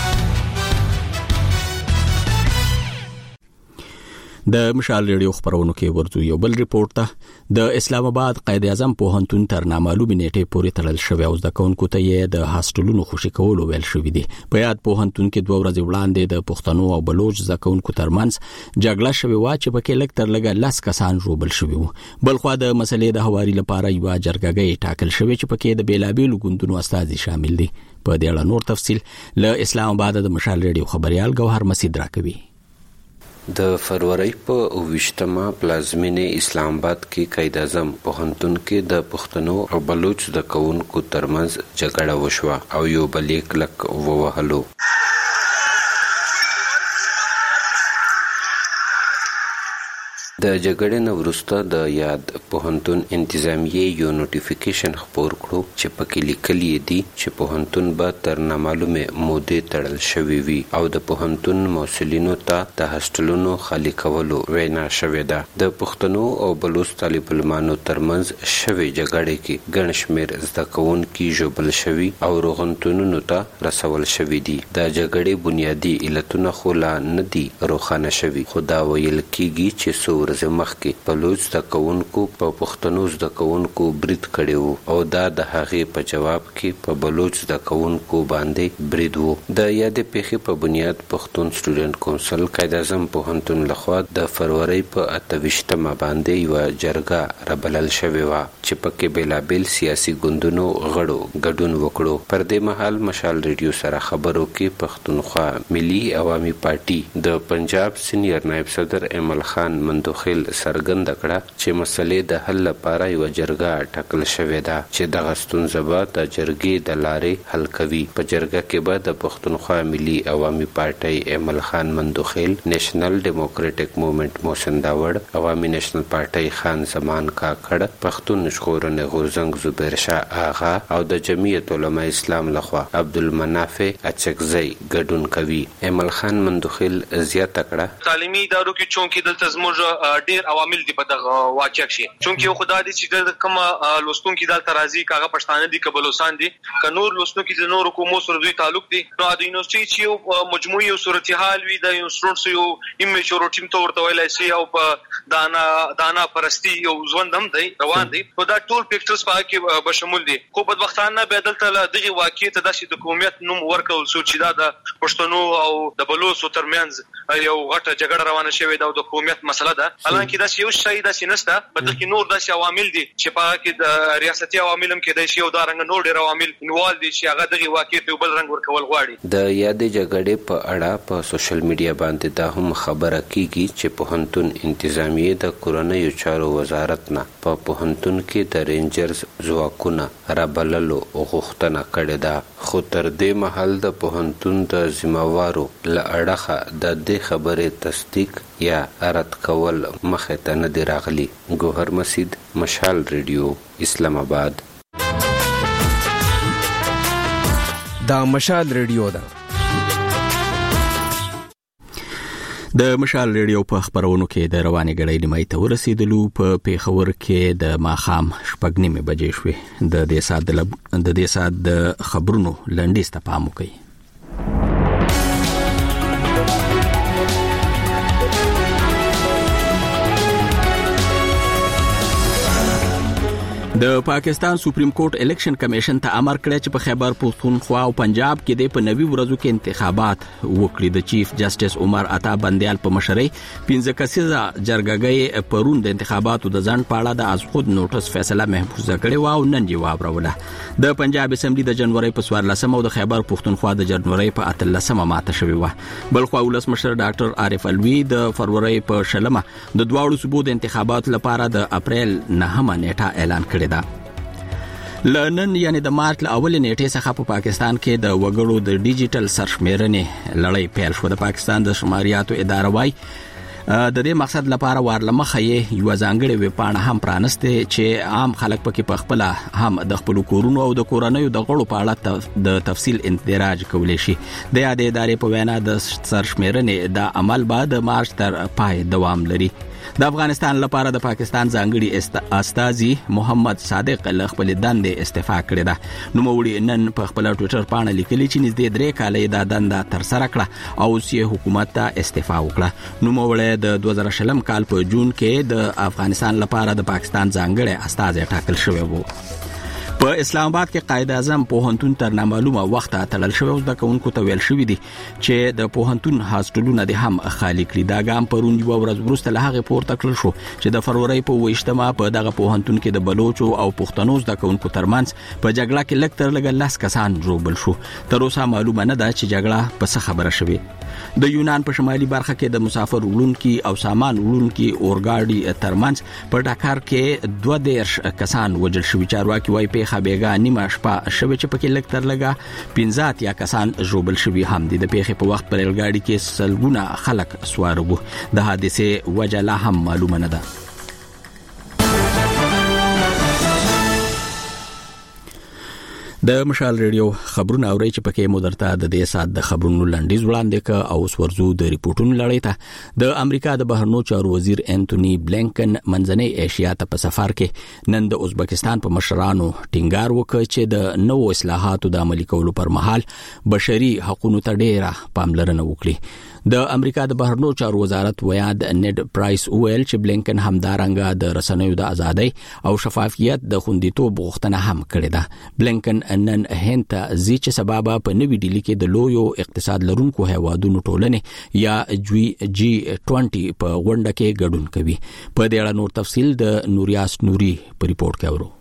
د مشال ریډیو خبرونو کې ورځو یو بل ریپورت ته د اسلام آباد قائد اعظم پوهنتون تر نامعلومه نیټه پورې تړل شوی او د کونکو ته یې د هاستلونو خوشی کولو ویل شوې دي. په یاد پوهنتون کې دوه ورځې وړاندې د پښتنو او بلوچ زکونکو ترمنځ جګړه شوې و چې پکې لږ تر لږه لاس کسان روبل شوي وو. بلخو د مسلې د هواري لپاره یو جرګه ټاکل شوې چې پکې د بیلابیلو ګوندونو استازي شامل دي. په دې اړه نور تفصیل له اسلام آباد د مشال ریډیو خبريال گوهر مسعود راکوي. د فروری په اوویشتمه پلازمینې اسلام آباد کې قائد اعظم پوهنتون کې د پښتنو او بلوچ د کونکو ترمنځ جګړه وشوه او یو بل یې کلک ووهلو. د جګړې نه وروسته د یاد پوهنتون انتظامیې یو نوټیفیکیشن خپور کړو چې پکې لیکلي دي چې پوهنتون به تر نامعلومه مودې تړل شوی وي او د پوهنتون مسؤلینو ته د هاستلونو خالی کولو وینا شوې ده. د پښتنو او بلوچ طالب علمانو ترمنځ شوې جګړې کې ګڼ شمېر زده کوونکي ژوبل شوي او روغتونونو ته رسول شوي دي. د جګړې بنیادي علتونه خو لا نه دي روښانه شوي خو دا ویل کېږي چې څو ورځې مخکې بلوچ زده کوونکو په پښتنو زده کوونکو برید کړی وو او دا د هغې په جواب کې په بلوچ زده کوونکو باندې برید وو. د یادې پیښې په بنیاد پښتون سټوډنټ کونسل قائد اعظم پوهنتون لخوا د فروری په اته ویشتمه باندې یوه جرګه رابلل شوې وه چې پکې بېلابېل سیاسي ګوندونو غړو ګډون وکړو. پر دې مهال مشال ریډیو سره خبرو کې پښتونخوا ملي عوامي پارټي د پنجاب سینیر نائب صدر ایمل خان مندو خل سرګند کړه چې مسلې د حل لپاره یو جرګه ټاکل شوې ده چې دغه ستونزه به د جرګې د لارې حل کوي. په جرګه کې به د پښتونخوا ملي عوامي پارټي ایمل خان مندوخیل، نېشنل ډیموکراټک موومېنټ محسن داوړ، عوامي نېشنل پارټي خان زمان کاکړ، پښتون ژغورنې غورځنګ زبیر شاه آغا او د جمعیت علماء اسلام لخوا عبدالمناف اچکزی ګډون کوي. ایمل خان مندوخیل زیاته کړه تعلیمي ادارو کې چونکی دلته زموږ ډیر عوامل دي په دغه واقع کې چونکی خو دا دي چې د کوم لوستونکو دلته راځي کاغه پښتانه دي کبلوسان دي ک نور لوستونکو د نور کومو سره دوی تعلق دي نو د یونیورسيټي چې یو مجموعي صورتحال وي د یونیورسيټي یو ایمیچور ټیم ته ورته ویلای شي او په دانا دانا پرستی یو ژوندم دی روان دي او دا ټول پکچرز په کې بشمول دي. خو په وختانه به دلته دغه واقع ته د حکومت نوم ورکول شو چې دا د پښتنو او د بلوچو ترمنځ یو غټه جګړه روانه شوې ده او د حکومت مسله ده. حالانکه دا یو شی د سینسته په دغه کې نور د عوامل دي چې په کې د ریاستي عواملم کې د شی او د رنګ نور ډیر عوامل انوال دي چې هغه دغه واقع ته بل رنګ ورکول غواړي. د یادې جګړې په اړه په سوشل میډیا باندې دا هم خبره کیږي چې پوهنتون انتظامیه د کورنیو چارو وزارت نه په پوهنتون کې د رینجرز ځواکونه رابللو غوښتنه کړې ده خو تر دې مهال د پوهنتون د ذمہوارو له اړخه د دې خبرې تصدیق یا رد کول مخه ته نه دی راغلی. گوهر مسعود، مشال ریډیو، اسلام آباد. دا مشال ریډیو ده. د مشال ریډیو په خبرونو کې د رواني غړې نیمه ته ورسېدلو په پیښور کې د ماخام شپږ نیمه بجې شوې د دې سات د دې سات د خبرونو لنډیز ته پام وکړئ. د پاکستان سپریم کورټ الیکشن کمیشن ته امر کړی چې په خیبر پختونخوا او پنجاب کې د په نوي ورځو کې انتخابات وکړي. د چیف جسټس عمر عطا بندیال په مشرۍ پنځه کسیزه جرګه پرون د انتخاباتو د ځنډ په اړه د از خود نوټس فیصله محفوظه کړې و او نن جواب راوړه. د پنجاب اسمبلی د جنوري په څوارلسمه او د خیبر پختونخوا د جنوري په اتلسمه ماته شوې و. بلخو ولس مشر ډاکټر عارف الوی د فروری په شلمه د دواړو صوبو د انتخاباتو لپاره د اپریل نهمه نیټه اعلان کړی. لنن یعنی د مارچ له اولې نیټې څخه په پاکستان کې د وګړو د ډیجیټل سرشمیرنې لړۍ پیل شو. د پاکستان د شماریاتو اداره وايي د دې مقصد لپاره ورلمخه یې یو ځانګړی ویبپاڼه هم پرانسته چې عام خلک پکې په خپل هم د خپل کورونو او د کورنیو د غړو په اړه د تفصیل اندراج کولی شي. د یادې ادارې په وینا د سرشمیرنې د عمل بعد د مارچ تر پای دوام لري. د افغانستان لپاره د پاکستان ځانګړي استازي محمد صادق له خپل دندې استعفا کړې ده. نوموړي نن په خپل ټوئیټر باندې لیکلي چې نږدې درې کاله د دنده تر سره کړه او سیاسي حکومت ته استعفا وکړه. نوموړي د دوه زره شلم کال په جون کې د افغانستان لپاره د پاکستان ځانګړي استازي ټاکل شوی وو. په اسلام آباد کې قائد اعظم پوهنتون تر نامعلومه وخت تړل شوی او د کوونکو ته ویل شوی دی چې د پوهنتون هاستلونه د هم خالی کړي. دا ګام پرون یو ورځ وروسته له هغه پورته کړل شو چې د فروری په ویشتمه په دغه پوهنتون کې د بلوچو او پښتنو د کوونکو ترمنځ په جګړه کې لږ تر لږه لاس کسان ژوبل شو. تر اوسه معلومه نه ده چې جګړه په څه خبره شوې. د یونان په شمالي برخه کې د مسافر وړونکي او سامان وړونکي اورګاډي ترمنځ په ډاکار کې دوه دیرش کسان وژل شوي. چارواکي وايي په خبيګا نیمه شپه شوه چې پکې لږ تر لږه پنځه یا کسان ژوبل شوي هم دي. د پیښې په وخت پر ریلګاډي کې سلګونه خلک سوار وو. د حادثې وجه لا هم معلومه نه ده. د مشال ریډیو خبرونه اوري چې پکې مدرته د دې سات د خبرونو لنډیز وړاندې ک او سورزو د ریپورتونو لړۍ ته د امریکا د بهرنیو چارو وزیر انټونی بلینکن منځنۍ ایشیا ته په سفر کې نن د ازبکستان په مشرانو ټینګار وکړ چې د نوو اصلاحاتو د عملي کولو پر مهال بشري حقوقو ته ډېره پاملرنه وکړي. د امریکا د بهرنیو چارو وزارت ویاد نیډ پرایس ویل چې بلینکن همدارنګه د رسنیو د ازادۍ او شفافیت د خوندیتوب غوښتنه هم کړې ده. بلینکن نن هند ته ځي چې سبب په نوي ډیلی کې د لویو اقتصاد لرونکو هیوادونو ټولنې یا جی جی بیس په غونډه کې ګډون کوي. په دې اړه نور تفصیل د نوریاس نوري په ریپورت کې اورو.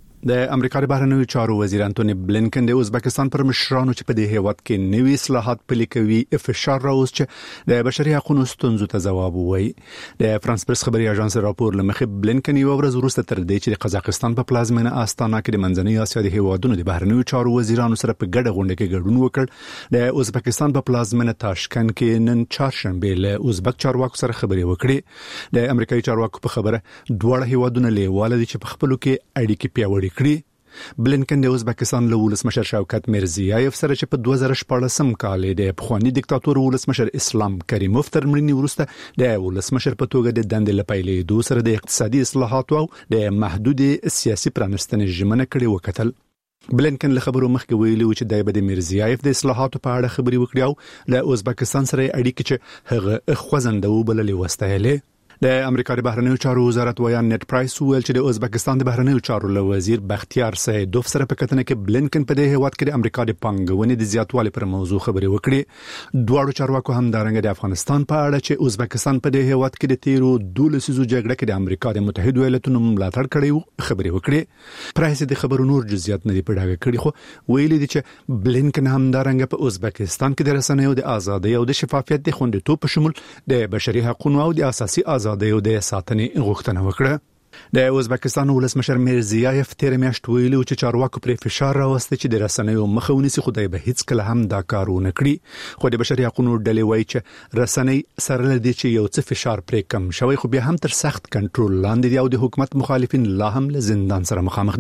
د امریکا د بهرنیو چارو وزیر انټونی بلینکن د ازبکستان پر مشرانو چې په دې هیواد کې نوي اصلاحات پلي کوي فشار راوست چې د بشري حقوقو ستونزو ته ځواب ووایي. د فرانس پریس خبري اژانس راپور لمخې بلینکن یو ورځ وروسته تر دې چې د قزاقستان په پلازمینه آستانا کې د منځنۍ اسیا د هیوادونو د بهرنیو چارو وزیرانو سره په ګډه غونډه کې ګډون وکړ. د ازبکستان په پلازمینه تاشکند کې نن چهارشنبه له ازبک چارواکو سره خبرې وکړې. د امریکایي چارواکو په خبره دوه هیوادونه لیواله دي چې په خپلو کې اړیکې پیاوړې کړي. بلینکن د ازبکستان له ولسمشر شوکت میرزیایف سره چې په دوه زره شپږم کال د پخوانی دیکتاتور ولسمشر اسلام کریموف تر مړینې وروسته د ولسمشر په توګه د دندې لپاره دوه سره د اقتصادي اصلاحاتو او د محدود سیاسي پرانستنې ژمنه کړې وکتل. بلینکن له خبرو مخکې ویلي و چې د بده میرزیایف د اصلاحاتو په اړه خبرې وکړي او له ازبکستان سره اړیکې چې هغه خوځنده وبللې وستایلې. د امریکا د بهرنیو چارو وزارت ویان نیټ پرایس ویل چې د ازبکستان د بهرنیو چارو له وزیر بختیار سیدوف سره په کتنه کې بلینکن په دې هیواد کې د امریکا د پانګونې د زیاتوالي پر موضوع خبرې وکړې. دواړو چارواکو هم دارنګ د افغانستان په اړه چې ازبکستان په دې هیواد کې د تیرو دولسیزو جګړه کې د امریکا د متحده ایالاتونو ملاتړ کړی خبرې وکړې. پرایس د خبرو نور جزئیات نه دی په ډاګه کړی خو ویلي دي چې بلینکن هم دارنګ په ازبکستان کې د رسنیو د ازادۍ او د شفافیت د خوندیتوب په شمول د بشري حقوقو او د اساسي ازادۍ د ساتنې غوښتنه وکړه. د ازبکستان ولسمشر میرزیایف تیر میاشت ویلي چې چارواکو پر فشار راوسته چې د رسنیو مخه ونیسي، خو دای به هیڅ کله هم دا کار ونه کړي. خو د بشري حقوقو ډلې وایي چې رسنۍ سره لدی چې یو څه فشار پرې کم شوی، خو بیا هم تر سخت کنټرول لاندې دي او د حکومت مخالفین لا هم له زندان سره مخامخ دي.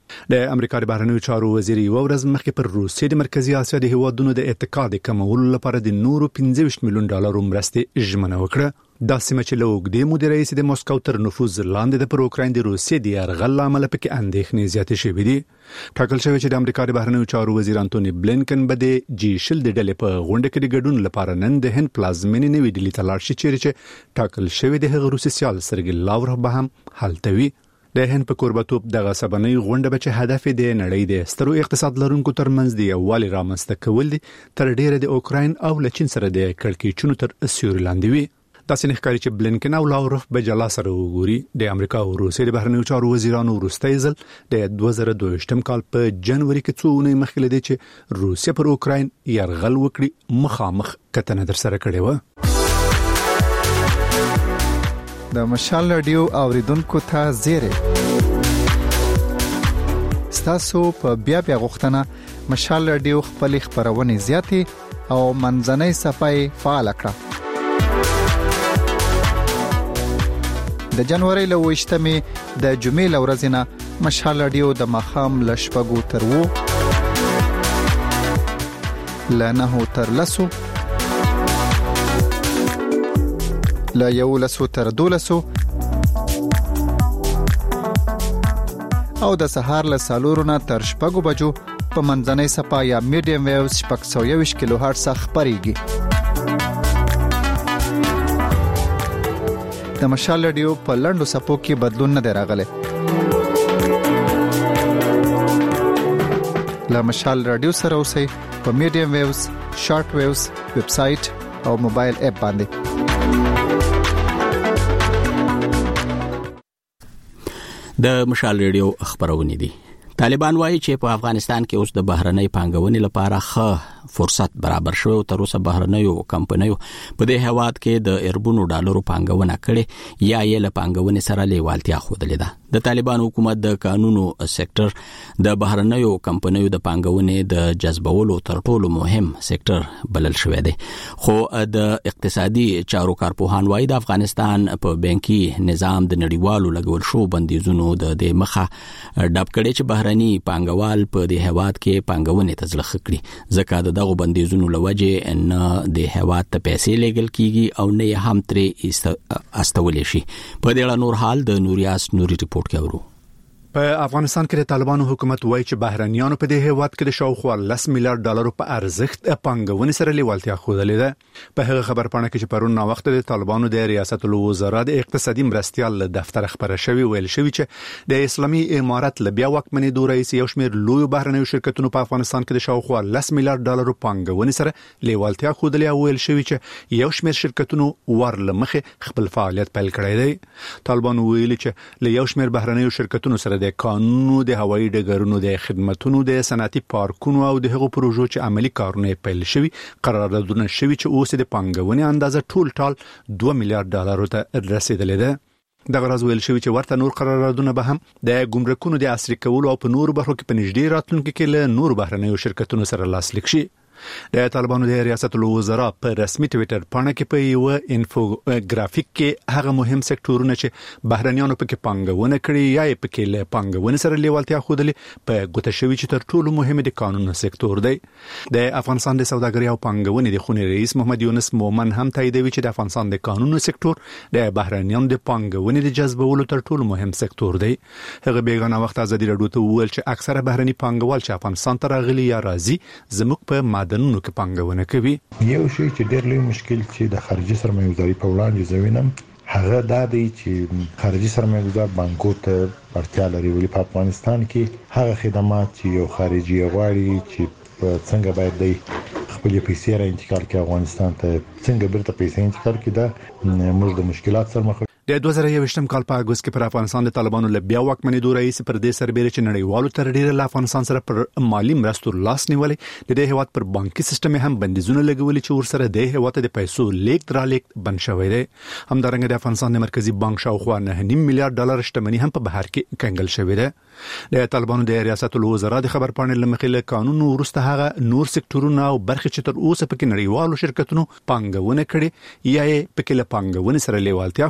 د امریکا د بهرنیو چارو وزیر یو ورځ مخکې پر روسیې د مرکزی اسیا د هیوادونو د اتکا د کمولو لپاره د نورو پنځه ویشت میلیون ډالر مرستې ژمنه وکړه. دا سیمه چې له اوږدې مودې راهیسې د مسکو تر نفوذ لاندې د پر اوکراین د روسیې د یرغل له امله پکې اندېښنې زیاتې شوې دي. ټاکل شوی چې د امریکا د بهرنیو چارو وزیر انټونی بلینکن به د جی شل د ډلې په غونډه کې د ګډون لپاره نن د هند پلازمینې نوې ډیلي ته لاړ شي چیرې چې ټاکل شوی د هغه روسي سیال سرګی لاوروف به هم هلته وي. د هند په کوربتوب دغه سبنۍ غونډه به چې هدف د نړۍ د سترو اقتصاد لرونکو ترمنځ د یووالي رامنځته کول دي تر ډیره د اوکراین او له چین سره د کړکېچونو تر سیوري لاندې وي. داسې نه ښکاري چې بلینکن او لاوروف به جلا سره وګوري. د امریکا او روسیې د بهرنیو چارو وزیرانو وروستی ځل د دوه زره دوه ویشتم کال په جنوري کې څو اونۍ مخکې لدی چې روسیه پر اوکراین یرغل وکړي مخامخ کتنه در سره کړې و. د مشال رادیو اوریدونکو ته زیره ستاسو په بیا بیا غوښتنه مشال رادیو خپل خبرونه زیاتې او منځنۍ صفای فعال کړه. د جنوري له وشتمې د جمعې له ورځې نه مشال رادیو د مخام لشپګو تر وو لنه تر لسو لا یو لسو تر دولسو او د سهار له سالورونه تر شپږو بجو په منځنۍ صفا یا میډیم ویوز شپږ سوه یوویشت کیلو هرتز خپرېږي. د مشال رادیو په لنډو صفو کې بدلون نه دی راغلی. له مشال رادیو سره اوسئ په میډیم ویوز، شارټ ویوز، ویب سایټ او موبایل اپ باندې. د مشال ریډیو خبرونه دي. طالبان وایي چې په افغانستان کې اوس د بهرنۍ پانګونې لپاره ښه فرصت برابر شوی او تر اوسه بهرنیو کمپنیو په دې هیواد کې د اربونو ډالرو پانګونه کړې یا یې له پانګونې سره لیوالتیا ښودلې ده. د طالبان حکومت د قانونو سېکټر د بهرنیو کمپنیو د پانګونې د جذبولو تر ټولو مهم سېکټر بلل شوی دی. خو د اقتصادي چارو کارپوهان وایي د افغانستان په بانکي نظام د نړیوالو لګول شو بندیزونو د دې مخه ډب کړي چې بهرني پانګوال په دې هیواد کې پانګونې ته ځلخ کړي ځکه د دغه بندیزونو لوجه نه د هیواد ته پیسې لګل کیږي او نه هم ترې استول شي. په دې اړه نور حال د نوریاس نوري ریپورت کوي. په افغانستان کې د طالبانو حکومت وایي چې بهرنیانو په دې هیواد کې د شاوخوا لس میلیارډ ډالرو په ارزښت پانګونې سره لیوالتیا ښودلې ده. په هغه خبرپاڼه کې چې پرون نا وخت د طالبانو د ریاست الوزرا د اقتصادي مرستيال دفتر خبره شوی ویل شوی چې د اسلامي امارات له بیا واکمنېدو رئیس یو شمېر لوی بهرنیو شرکتونو په افغانستان کې د شاوخوا لس میلیارډ ډالرو پانګونې سره لیوالتیا ښودلې او ویل شوی چې یو شمېر شرکتونو ورله مخې خپل فعالیت پیل کړی دی. طالبانو ویلي چې له یو شمېر بهرنیو شرکتونو سره د قانونو د هوایي ډګرونو د خدماتونو د صنعتي پارکونو او د هغو پروژو چې عملی کارونه پیل شوي قراردادونه شوي چې اوس د پانګونې اندازه ټول ټال دوه میلیارډ ډالرو ته رسیدلې ده. دغه راز ویل شوی چې ورته نور قراردادونه به هم د ګمرکونو د عصري کولو او په نورو برخو کې په نږدې راتلونکو کې له نور بهرنیو شرکتونو سره لاسلیک شي. د طالبانو د ریاست الوزرا په رسمي ټویټر پاڼه کې په یو انفوګرافیک کې هغه مهم سکتورونه چې بهرنیانو پکې پانګونه کړې یا یې پکې له پانګونې سره لیوالتیا ښودلې په ګوته شوی چې تر ټولو مهم د قانون سکتور دی. د افغانستان د سوداګرۍ او پانګونې د خونې رئیس محمد یونس مومن هم تاییدوي چې د افغانستان د قانون سکتور د بهرنیانو د پانګونې د جذبولو تر ټولو مهم سکتور دی. هغه بیگانه وخت ازادي راډیو ته وویل چې اکثره بهرني پانګوال چې افغانستان ته راغلي یا راځي زموږ په معدنونو کې پانګونه کوي. یو شی چې ډېر لوی مشکل چې د خارجي سرمایه‌ګذاري په وړاندې زوینم هغه دا دی چې خارجي سرمایه‌ګذار بانکو ته اړتیا لري ولې په افغانستان کې هغه خدمات چې یو خارجي غواړي چې څنګه باید دی خپل پیسې را انتقال کړي افغانستان ته څنګه بیرته پیسې انتقال کړي دا موږ د مشکلات سره مخ د دوه زره یوویشتم کال په اګوست کې پر افغانستان د طالبانو له بیا واکمنېدو رئیس پر دې سربېره چې نړیوالو تر ډیره له افغانستان سره پر مالی مرستو لاس نیولې د دې هیواد پر بانکي سیستم هم بندیزونه لګولي چې ورسره د هیواد د پیسو لیک درا لیک بند شوی دی. همدارنګه د افغانستان د مرکزی بانک شاوخوا نه نیم میلیارډ ډالر شتمنۍ هم په بهر کې کنګل شوې ده. د طالبانو د ریاست الوزرا د خبرپاڼې لمخې له قانون ورسته هغه نور سکتورونه او برخې چې تر اوسه پکې نړیوالو شرکتونو پانګونه کړي یا یې پکې له پانګونې سره لیوالتیا ښودلې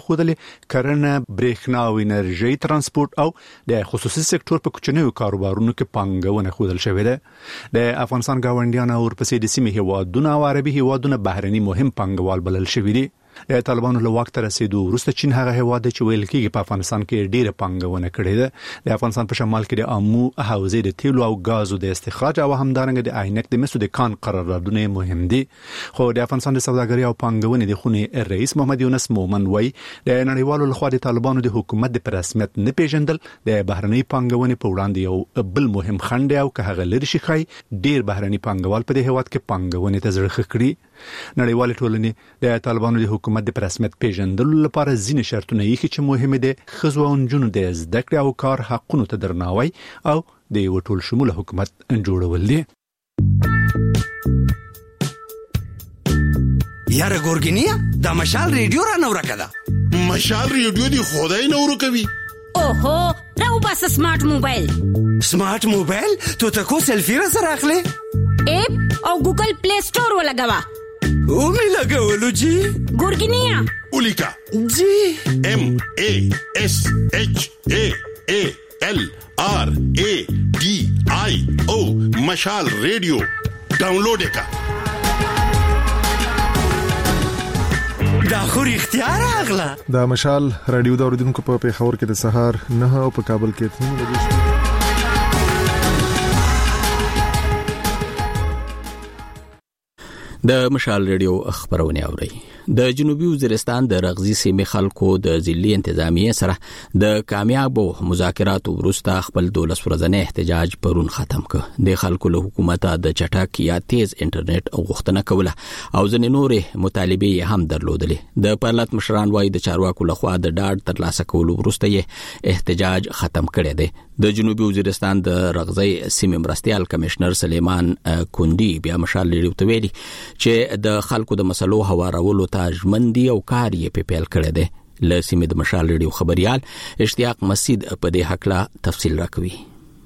کرنه، برېښنا او انرژي، ترانسپورت او د خصوصي سکتور په کوچنیو کاروبارونو کې پانګونه خوذل شوې ده. د افغانستان گاونډیان او ورپسې د سیمې هیوادونو او عربي هیوادونو بهرني مهم پانګوال بلل شوي دي. د طالبانو له واک ته رسیدو وروسته چین هغه هیواد چې ویل کېږي په افغانستان کې ډیره پانګونه کړې ده. د افغانستان په شمال کې د امو حوزې د تیلو او غازو د استخراج او همدارنګه د عینک د مسو د کان قراردادونه مهم دي. خو د افغانستان د سوداګرۍ او پانګونې د خونې رئیس محمد یونس مومن وایي د نړیوالو لخوا د طالبانو د حکومت د رسمیت نه پیژندل د بهرنۍ پانګونې په وړاندې یو بل مهم خنډ دی او که هغه لري شي خای ډیر بهرنۍ پانګوال په دې هیواد کې پانګونې ته زړه کړي. نړیوال ټولنې د طالبانو د حکومت د رسمیت پیژندلو لپاره ځینې شرطونه یې چې مهمه ده ښځو او نجونو د زده کړې او کار حقونو ته درناوی او د یو ټول شموله حکومت جوړول دي. یاره ګورګینیا دا مشال ریډیو را نور کړه. مشال ریډیو دی خدای نور کوي. اوهو راو بس سمارټ موبایل. سمارټ موبایل تو ته کو سلفي را سره اخلي؟ اپ او ګوګل پلی سٹور ولګوا. او می لګولو جی ګورګینیا اولیکا جی ام ا اس اچ ا ا ال آر ا ډي آی او مشال ریډیو ډاونلوډ کا. دا خو اختیار اغلا. دا مشال رادیو دا اوریدونکو په پیښور کې د سهار نه او په کابل کې تنو بجې. د مشال ریډیو خبرونه اوري. د جنوبي وزیرستان د رغزي سیمې خلکو د ضلعي انتظامیه سره د کامیابو مذاکراتو وروسته خپل دولس ورځنی احتجاج پرون ختم کړ. د خلکو له حکومت د چټک یا تیز انټرنیټ غوښتنه کوله او ځینې نورې مطالبې هم درلودلې. د پرلط مشران وايي د چارواکو له خوا د ډاډ ترلاسه کولو وروسته یې احتجاج ختم کړی دی. د جنوبي وزیرستان د رغزي سیمې مرستیال کمشنر سلیمان کوندي بیا مشال ریډیو ته ویلي چې د خلکو د مسلو هوارولو ته ژمندي او کار یې په پیل کړی دی. له سیمې د مشال ریډیو خبريال اشتیاق مسجد په دې حقله تفصیل راکوي.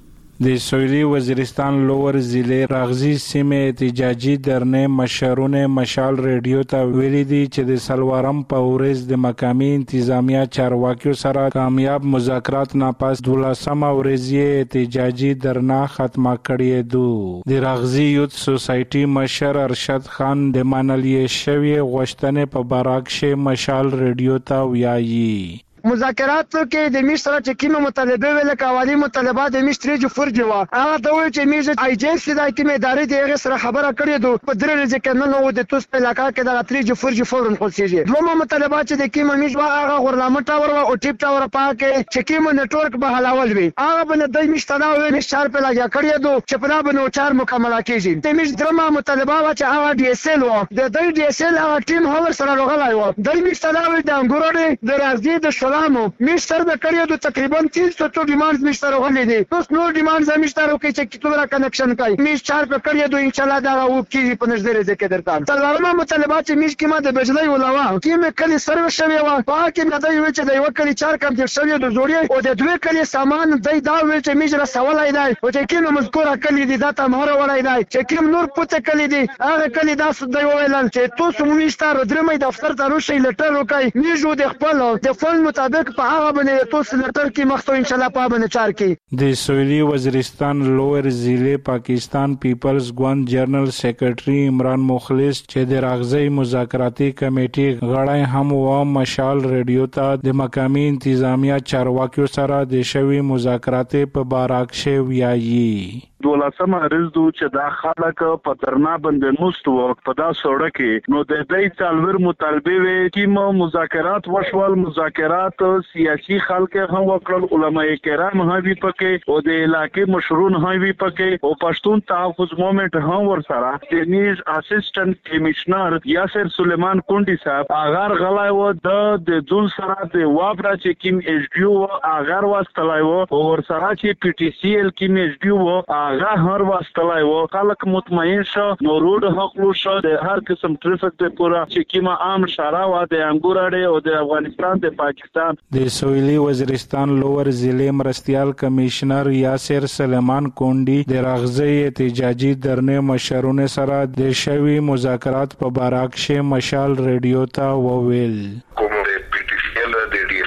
د سویلي وزیرستان لوور ضلع رغزي سیمې احتجاجي درنې مشرونه مشال ریډیو ته ویلي دي چې د سلوارم په ورځ د مقامي انتظامیه چارواکیو سره کامیاب مذاکرات نه پس دولسمه ورځ احتجاجي درنه ختمه کړې ده. د رغزي یوت سوسایټي مشر ارشد خان د منلې شوی غوښتنې په باراکشه مشال ریډیو ته ویایي. مذاکرات کې د میش سره چې کومه مطالبه ویل کاوالي مطالبات د میش تریجو فرج وا هغه د وی چې میش ایجنسی د کومه ادارې د هغه سره خبره کړې دو په درې ورځې کې نه نو د توس په علاقہ کې د تریجو فرج فورن خلصيږي. دوه مطالبات چې د کومه میش وا هغه غورلامه ټاور او ټیپ ټاور پاکه چې کومه نتورک به حلاول وي هغه بل د میش تناو میش چار په لګیا کړې دو چې په لابه نو چار مکمله کیږي. د میش درمه مطالبه وا چې هغه ډي اس ال و د د ډي اس ال هغه ټیم هاور سره لغلای و د میش تناو د انګورو د رازي د شلامو میشتر به کړیو د تقریبا تین سو تو ډیماند میشتر غلې دي. اوس نو ډیماند زمیشتر کوي چې کتوبره کنکشن کوي میش چار په کړیو د ان شاء الله دا او کی په نظر ذکر درته تلوارما مطالبات میش کې ما د بجلی ولاوا کې کلی سرو شوی و پاکه نه دی چې د یو کلی چار کم تر شوی د زوړی او د دوه کلی سامان دای دا و چې میش را سوالای دی او چې کینو مذکوره کلی دي دا ته مهر وړای دی چې کیم نور پته کلی دي هغه کلی دا سود دی ویل چې تو سمونیشتر درمې دفتر ته روشي لټر وکای میجو د خپل د فل مطابق په هغه باندې توس لټر کې مخته ان شاء الله په باندې چار کې. د سویلي وزیرستان لوور ضلع پاکستان پیپلز ګوند جنرال سیکریټري عمران مخلص چې د راغزي مذاکراتي کمیټې غړی هم و مشال ریډیو ته د مقامي انتظامیه چارواکیو سره د شوی مذاکراتي په باراکشه ویایي. دولسمه ورځ چې دا خلک په ترنا باندې نوستو په دا سړک کې نو د دې څلور مطالبه وی چې مو مذاکرات وشول مذاکرات سیاسي خلک هم وکړل علماء کرام هم وی پکې او د علاقې مشرون هم وی پکې او پښتون تحفظ موومېنټ هم ور سره د نیز اسسټنټ کمشنر یاسر سلیمان کونډي صاحب اگر غلای و د دول سره د وابرا چې کیم ایچ ډی او اگر واستلای و او ور سره چې پی ټی سی ال کیم ایچ ډی او هغه هر واستلای و خلک مطمئن شو نو روډ حق شو د هر قسم ټریفیک ته پورا چې کیما عام شارع و د انګورړې او د افغانستان د پاکستان. د سویلي وزیرستان لوور ضلع مرستیال کمشنر یاسر سلیمان کونډي د راغزي احتجاجي درنې مشرونه سره د شوی مذاکرات په باراکشه مشال ریډیو ته وویل. کوم د پی ټی سی ال د ډي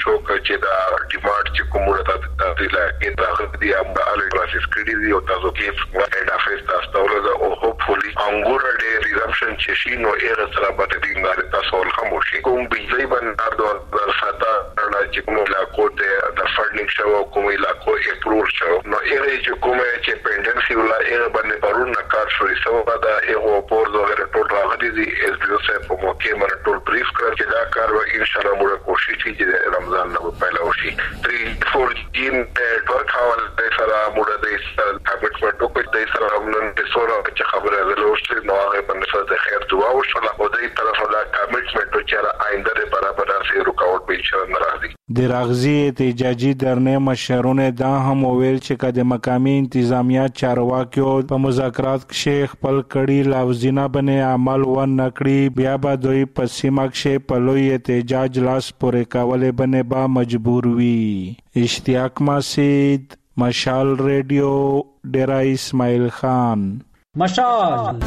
شو چې دا ډیمانډ چې کومه ته تاسو لا کې دا دي هم اله کلاسز کړي دي او تاسو کې واټ افیس تاسو له او هوپفولي انګور ډې ریزمپشن چې شي نو ایره سره به د تاسو خاموشي کوم بجلی باندې د ساده چې کوم لا کوټه د فاندینګ شو کوم لا کو اپروول شو نو ایره چې کومه چې پینډنسي ولا ایره باندې پرون کار شوې سو دا ایغو پورز وغیرہ ټول راغلي دي اس ډي او سره په موقع باندې ټول بریف کړ چې دا کار و ان شاء الله موږ کوشش کوي چې رمضان نه پهلا وشي تhree four جین ورک حواله سره موږ د کابینټ په ټکو د سره موږ د سره چې خبره غلوشت نو هغه باندې سره د خیر دعا وشوله او د طرف له کمیټمنټ چې آینده برابر سره رکاوټ به ان شاء الله راځي د راغزي احتجاجي درنې مشرونه دا هم ویل چې کله مقامی انتظامیه چارواکیو په مذاکرات کې خپل کړي لفظینه باندې عمل و نکړي بیا به دوی په سیمه کې په لوی احتجاج لاس پورې کولې باندې با مجبور وي اشتیاق مسعود مشال ریډیو ډیرا اسماعیل خان مشال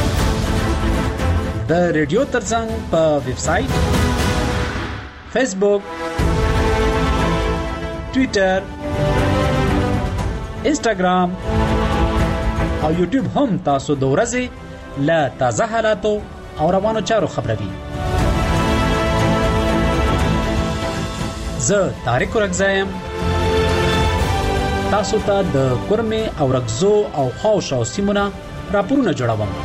د ریډیو ترڅنګ په ویب سټ فیسبوک ټوئیټر انسټاګرام او یوټیوب هم تاسو د ورځې له تازه حالاتو او روانو چارو خبروي. زه طارق رغزایم تاسو ته د کورمه او رغزو او خاوش او سیمونه راپورونه جوړوم.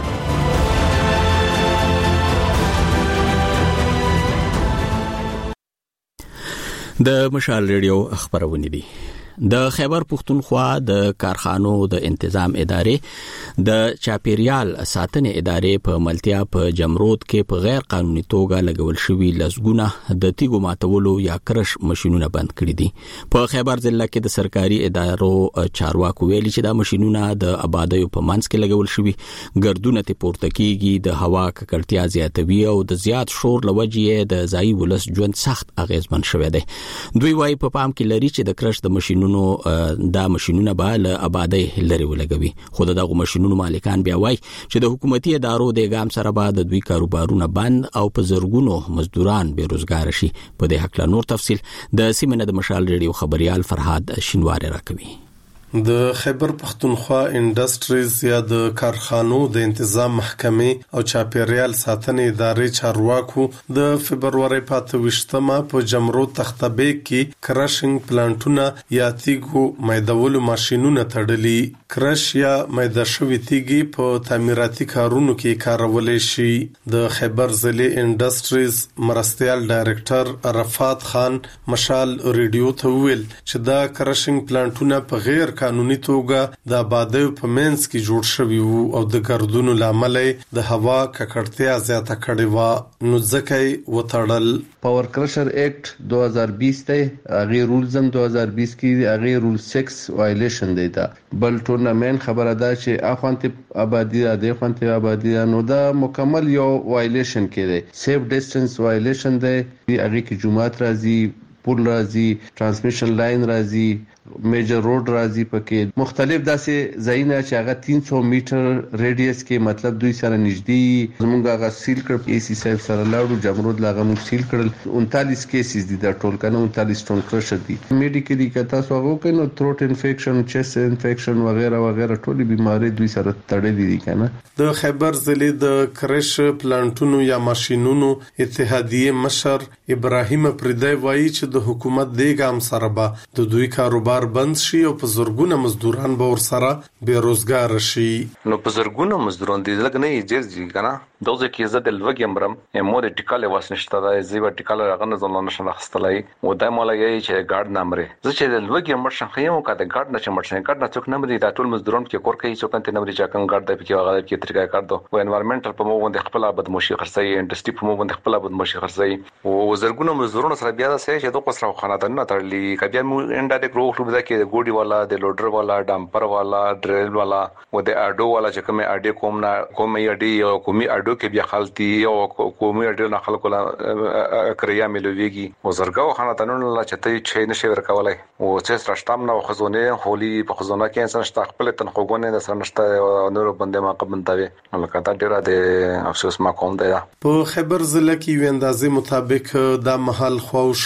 د مشال ریډیو خبرونه دي. د خیبر پختونخوا د کارخانو د انتظام ادارې د چاپیریال ساتنې ادارې په ملتیا په جمرود کې په غیر قانوني توګه لګول شوی لسګونه د تیګو ماتولو یا کرش ماشينونه بند کړي دي. په خیبر ضلع کې د سرکاري ادارو چارواکو ویلي چې دا ماشينونه د آبادیو په منځ کې لګول شوی ګردونه ته پورته کیږي د هوا ککړتیا زیاتوي او د زیات شور لوجې د ځای ولس ژوند سخت اغیزمن شوی دی. دوی وايي په پام کې لري چې د کرش د ماشينونو نو دا ماشينونه به له آبادی لري ولګوي خو دغه ماشينونو مالکان بیا وایي چې د حکومتي ادارو د ګام سره به د دوی کاروبارونه بند او په زرګونو مزدوران بیروزګار شي. په دې حق له نور تفصيل د سیمنه د مشال ریډیو خبريال فرهاد شینواری راکوي. د خیبر پختونخوا انډستریز یا د کارخانو د انتظام محکمې او چاپیریال ساتنې ادارې چارواکو د فبرवरी په اتوشتمه په جمرو تختبیک کې کراشینګ پلانټونه یا تیګو مېدولو ماشينونه تړلي. کرش یا مېده شوی تیګي په تعمیراتي کارونو کې کارول شي. د خیبر ضلع انډستریز مرستيال ډایریکټر عرفات خان مشال ریډیو ته ویل چې دا کراشینګ پلانټونه په غیر قانوني توګه د آبادیو په منځ کې جوړ شوی وو او د ګردونو لامل د هوا ککړتیا زیاته کړې و نو ځکه وتړل. پاور کرشر ایکټ دو هزار بیس ته هغه رولز هم دو هزار بیس کې هغه رول سکس وایلیشن دی. دا بل ټورنمنت خبره ده چې اخوانته آبادی د اخوانته آبادی نو دا مکمل یو وایلیشن کې دی. سیف ډیسټنس وایلیشن دی. هغه کې جمعات راځي پول راځي ترانسمیشن لاین راځي میجر روډ راځي پکې مختلف داسې ځایونه چې هغه تین سو میټر ریډیس کې مطلب دوی سره نږدې زمونږ هغه سیل کړ ای سی صاحب سره لاړو جمرود لاغه مو سیل کړل انتالیس کیسز دي دا ټول کنه انتالیس ټون کرشر دي. میډیکلی کته سو هغه کنه تروټ انفیکشن چیست انفیکشن وغیرہ وغیرہ ټول بیماری دوی سره تړلې دي کنه. د خیبر ضلع د کرش پلانټونو یا ماشينونو اتحادیه مشر ابراهیم پردای وایي چې د حکومت دیګام سره به د دوی کاروبار بند شي او په زرګونه مزدوران به ور سره بیروزګار شي. نو په زرګونه مزدوران دي لکه نه یې ځي کنه دوزه کې زه د لوګمبرم مور ټیکاله واسنشته دا زیبا ټیکاله راغنه زمونه نشه خستلای و دای مولا یې چې ګارد نمبر زه چې د لوګمبر شم خیم او کده ګارد نشه مرشن ګارد نه څوک نمبر دا ټول مزدوران کې کور کوي څوک ته نمبر چې کوم ګارد د کې هغه کې طریقه کار دو او انوایرنمنټل په مو باندې خپل آباد موشي خرڅي انډستری په مو باندې خپل آباد موشي خرڅي او زرګونه مزدوران سره بیا دا سې چې دوه قصره خانه نه تړلي کبي مو انډایرکټ روغ خلک دا کې ګوډي والا د لوډر والا ډامپر والا ډریل والا او د اډو والا چې کومه اډي کوم نه کومه اډي او کومي اډو کې بیا خالتي او کومي اډي نه خلکو لا کریا ملويږي او زرګاو خاناتونو لا چته چې نشي ورکولای او چې سرشتام نه خزونه هولي په خزونه کې انسان شته خپل تنخوګونه د سرنشته نور باندې ما قبل تاوي ملکاته ډیره د افسوس ما کوم دی. په خیبر ضلع کې وندازي مطابق د محل خوښه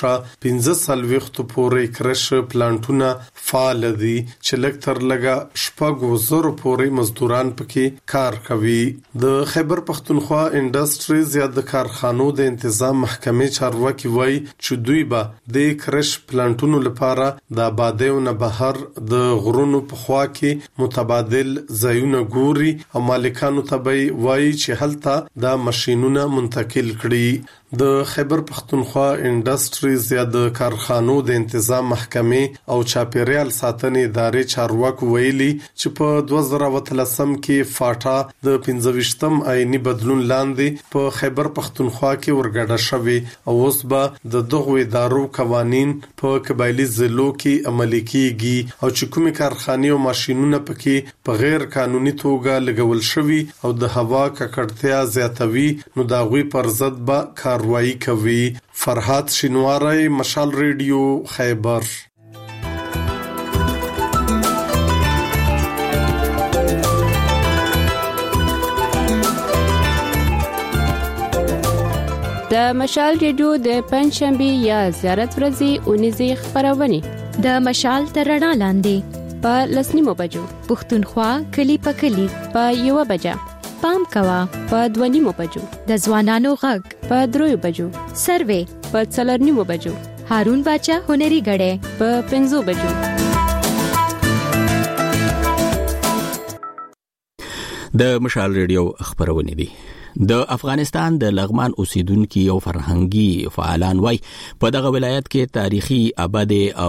پنځه څلوېښت پورې کرش پلانټونه فعال دي چې لږ تر لږه شپږ زره پورې مزدوران پکې کار کوي. د خیبر پختونخوا انډستریز یا د کارخانو د انتظام محکمې چارواکي وایي چې دوی به د کرش پلانټونو لپاره د آبادیو نه بهر د غرونو په خوا کې متبادل ځایونه ګوري او مالکانو ته به وایي چې هلته دا ماشینونه منتقل کړي. د خیبر پختونخوا انډستریز یا د کارخانو د انتظام محکمې او چاپیریال ساتنې ادارې چارواکو ویلي چې په دوه زره اتلسم کې فاټا د پنځه ویشتم آئینی بدلون لاندې په خیبر پختونخوا کې ورګډه شوې او اوس به د دغو ادارو قوانین په قبایلی ضلعو کې عملي کیږي او چې کومې کارخانې او ماشینونه پکې په غیر قانوني توګه لګول شوي او د هوا ککړتیا زیاتوي نو د هغوی پر ضد به کاروایی کوي. فرحات شینواری، مشال ریډیو، خیبر. د مشال ریډیو د پنځشنبه یا زیارت ورځې اونیزه خبرونه د مشال تر رڼا لاندې په لسنیمو بجو پښتونخوا کلی په کلی په یو بجه پام کوا په دونیمو بجو د ځوانانو غږ په دریو بجو سروې په څلورنیمو بجو هارون باچا هنري غړې په پنځو بجو. د مشال ریډیو خبرونه دي. د افغانستان د لغمان اوسیدونکو یو فرهنګي فعالان وای په دغه ولایت کې تاریخي آبادی او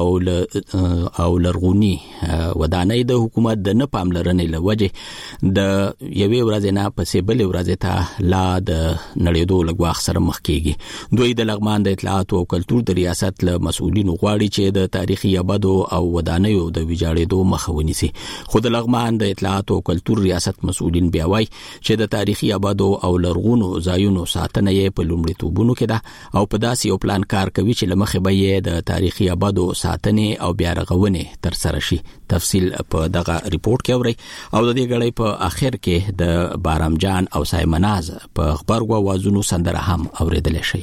او لرغونی ودانۍ د حکومت د نه پاملرنې لوجه د یوې ورځې نه پسې بلې ورځې ته لا د نړیدو لګواخ سره مخ کیږي. دوی د لغمان د اطلاعات او کلتور د ریاست له مسؤلینو غواړي چې د تاریخي آبادو او ودانیو د ویجاړېدو مخه ونیسي. خو د لغمان د اطلاعات او کلتور ریاست مسؤلین بیا وای چې د تاریخي آبادو او لرغونو ځایونو ساتنه یې په لومړیتوبونو کې ده او په داسې یو پلان کار کوي چې لمخې به یې د تاریخي آبادو ساتنې او بیا رغونې تر سره شي. تفصیل په دغه ریپورت کې اوري او د دې غړي په اخر کې د بارام جان او سایمناز په خبرګو وازونو سندره هم اوریدل شي.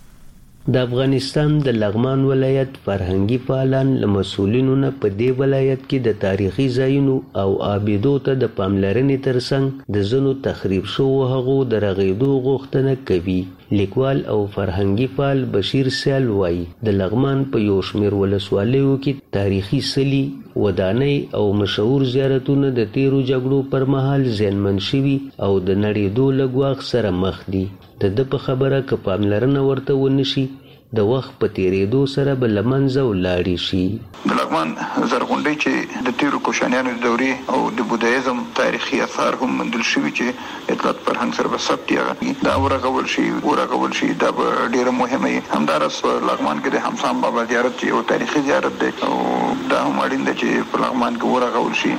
د افغانستان د لغمان ولایت فرهنګي فعالان له مسؤلینو نه په دې ولایت کې د تاریخي ځایونو او آبادو ته د پاملرنې ترڅنګ د ځینو تخریب شوو هغو د رغېدو غوښتنه کوي. لیکوال او فرهنګي فعال بشیر سیال وایي د لغمان په یو شمېر ولسوالیو کې تاریخي سلي، ودانۍ او مشهور زیارتونه د تیرو جګړو پر مهال زیانمن شوي او د نړېدو له ګواښ سره مخ دي. د ده په خبره که پاملرنه ورته ونشي د وخت په تیریدو سره به له منځه ولاړې شي. د لغمان زرغونډۍ چې د تیرو کوشانیانو د دورې او د بودایزم تاریخي اثار هم موندل شوي چې اطلاعات فرهنګ سره به ثبت یې دا ورغول شي ورغول شي دا به ډېره مهمه وي. همداراز په لغمان کې د همسام بابا زیارت چې یو تاریخي زیارت دی او دا هم اړین دی چې په لغمان کې ورغول شي.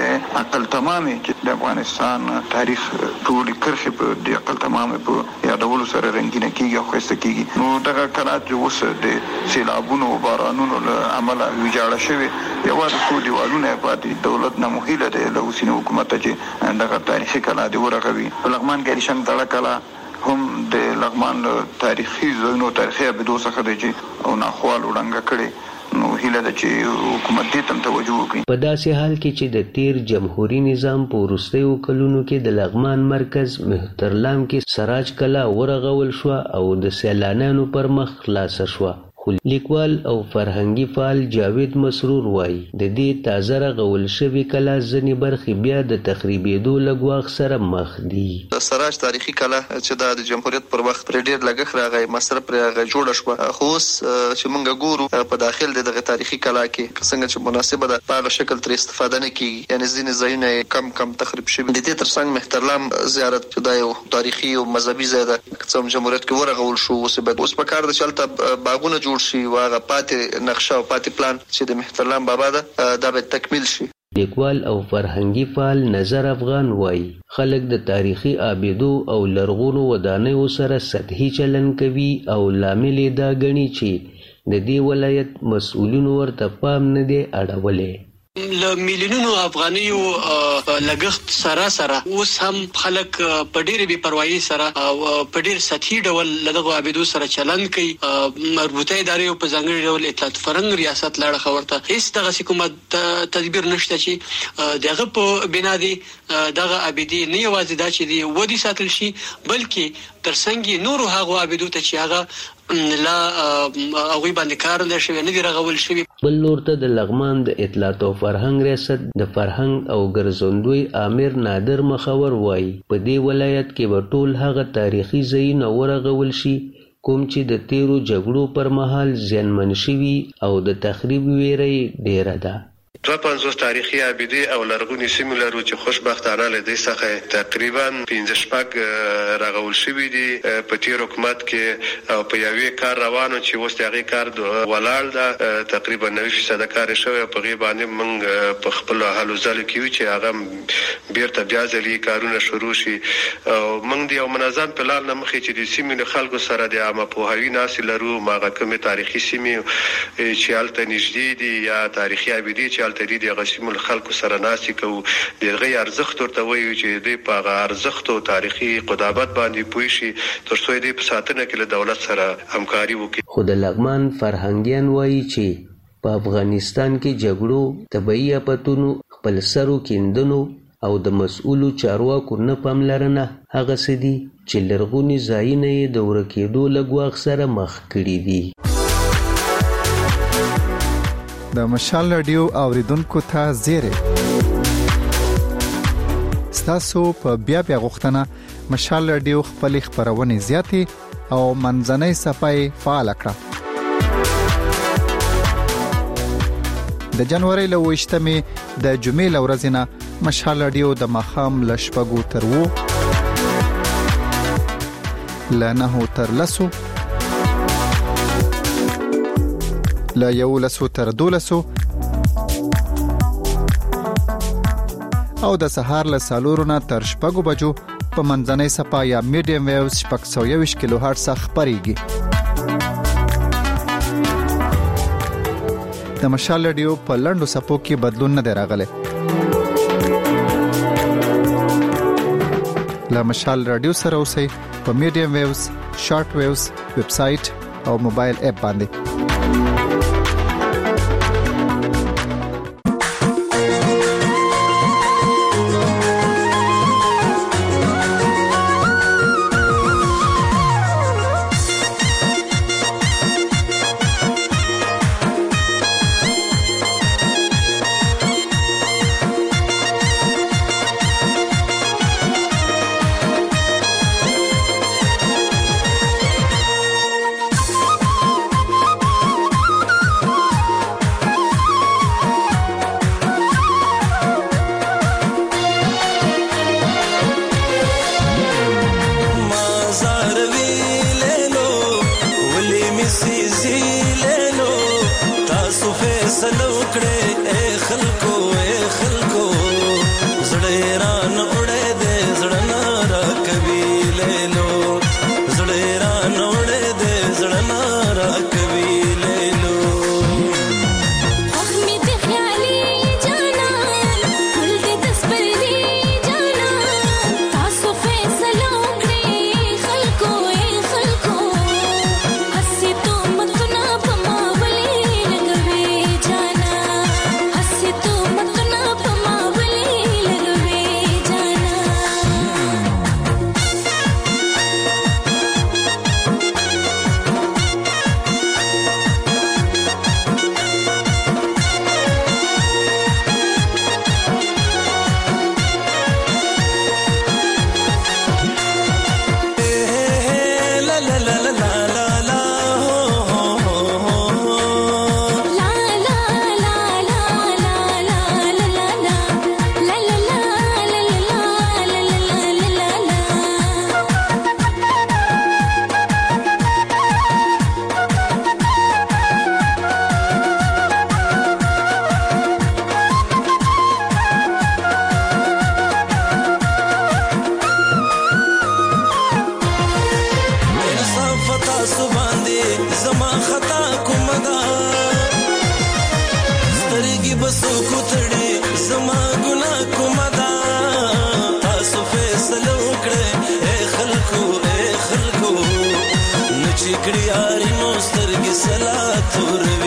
د عقل تمامې چې د افغانستان تاریخ ټولې کرښې په د عقل تمامې په یادولو سره رنګینه کېږي او ښایسته کېږي. نو دغه کلات چې اوس د سیلابونو او بارانونو له امله ویجاړه شوې یوازې څو دیوالونه پاتې دولت نه مهیله دی له اوسني حکومت چې دغه تاریخي کلا دې ورغوي. په لغمان کې ریشم تړه کلا هم د لغمان تاریخي ځایونو تاریخي آبادو څخه دی چې او ناخوال وړاندې کړي. نو هیله ده چې حکومت دې ته توجه وکړي. په داسې حال کې چې د تیر جمهوریت نظام په وروستیو کلونو کې د لغمان مرکز مهترلام کې سراج کلا ورغول شو او د سیلانیانو پر مخ خلاصه شو. خو لیکوال او فرهنګي فعال جاوید مسرور وایي د دې تازه رغول شوي کلا ځینې برخې بیا د تخریبېدو له ګواښ سره مخ دي. د سراج تاریخي کلا چې دا د جمهوریت پر وخت پرې ډېر لګښت راغی، مصرف پرې هغه جوړه شوه، خو اوس چې موږ ګورو په داخل د دغه تاریخي کلا کې څنګه چې مناسبه ده په هغه شکل ترې استفاده نه کېږي، یعنې ځینې ځایونه کم کم تخریب شوي. د دې ترڅنګ مهترلام زیارت چې دا یو تاریخي او مذهبي ځای ده که څه هم جمهوریت کې ورغول شو، اوس باید اوس پکار ده چې هلته باغونه جوړ شي او هغه پاتې نقشه او پاتې پلان چې د مهترلام بابا ده دا باید تکمیل شي. لیکوال او فرهنګي فعال نظر افغان وایي خلک د تاریخي آبادو او لرغونو ودانیو سره سطحي چلن کوي او لامل دا ګڼي چې د دې ولایت مسؤلینو ورته پام نه دی اړولی. ل میلیونونو افغانیو لګښت سره سره اوس هم خلک په ډېرې بې پروايي سره او په ډېر سطحي ډول لدغه عابدو سره چلند کوي. مربوطه ادارې په ځانګړي ډول اطلاعات فرهنګ ریاست لاړه خبرته هیڅ دغه حکومت تدبیر نشته چې دغه په بنا دي دغه عابدي نه یوازې دا چې دی ودی ساتل شي بلکې ترڅنګ نور هغه عابدو ته چې هغه لا هغه باندې کار نه شوی نه دی رغول شوی. بل لور ته د لغمان د اطلاعات او فرهنګ ریاست د فرهنګ او ګرځندوی امیر نادر مخور وایي په دې ولایت کې به ټول هغه تاریخي ځایونه ورغول شي کوم چې د تیرو جګړو پر مهال زیانمن شوي او د تخریب ویره ډیره ده. دوه پنځوس تاریخي عابدي او لرغوني سیمې لرو چې خوشبختانه له دې څخه تقریبا پنځه شپږ رغول شوي دي په تیر حکومت کې او په یوې کار روانو چې اوس هغه کار ولاړ ده تقریبا نوي فیصد کار شوی په غي باندې موږ په خپل حالو ځل کې چې هغه بیرته بیا ځلې کارونه شروع شي او موږ د یو منظم پلان مخې چې د سیمې خلکو سره د عامه پوهاوی ناس لرو ماغه کومه تاریخي سیمې چې الته نږدې دي یا تاریخي عابدي چې تدې د غسیم الخلق سره ناسي کو دغه ارزښت ورته وایي چې د په ارزښت او تاریخي قدامت باندې پوي شي تر څو دې په ساتنه کې له دولت سره همکاري وکړي. خو د لغمان فرهنګيان وایي چې په افغانستان کې جګړو طبيعي اپتونو خپل سرو کیندنو او د مسؤلو چارواکو نه پاملرنه هغه سدي چې لرغونی ځایونه یې د ورکېدو لګواغ سره مخ کړي دي. د مشال رادیو اوریدونکو ته زیری ستاسو په بیا بیا غوښتنه مشال رادیو خپل خبرونه زیاتې او منځنۍ صفای فعال کړه. د جنوري له وشتمې د جمعې لورځ نه مشال رادیو د مخام لشپګو تر وو لنه تر لسو لا یو لسو تر دولسو او د سهار له سالورونه تر شپږو بجو په منځنۍ صفا یا میډیم ویوز شپږ سوه یوویشت کیلو هرټز خبريږي. د مشال رادیو په لنډو صفو کې بدلون نه دی راغلی. له مشال رادیو سره اوسئ په میډیم ویوز شارټ ویوز ویب سټ او موبایل اپ باندې. مت بسو کوتړي زما ګنا کومه دا تاسو فیصله وکړئ اے خلکو اے خلکو نچې کړي یاري مو سترګې سلا تور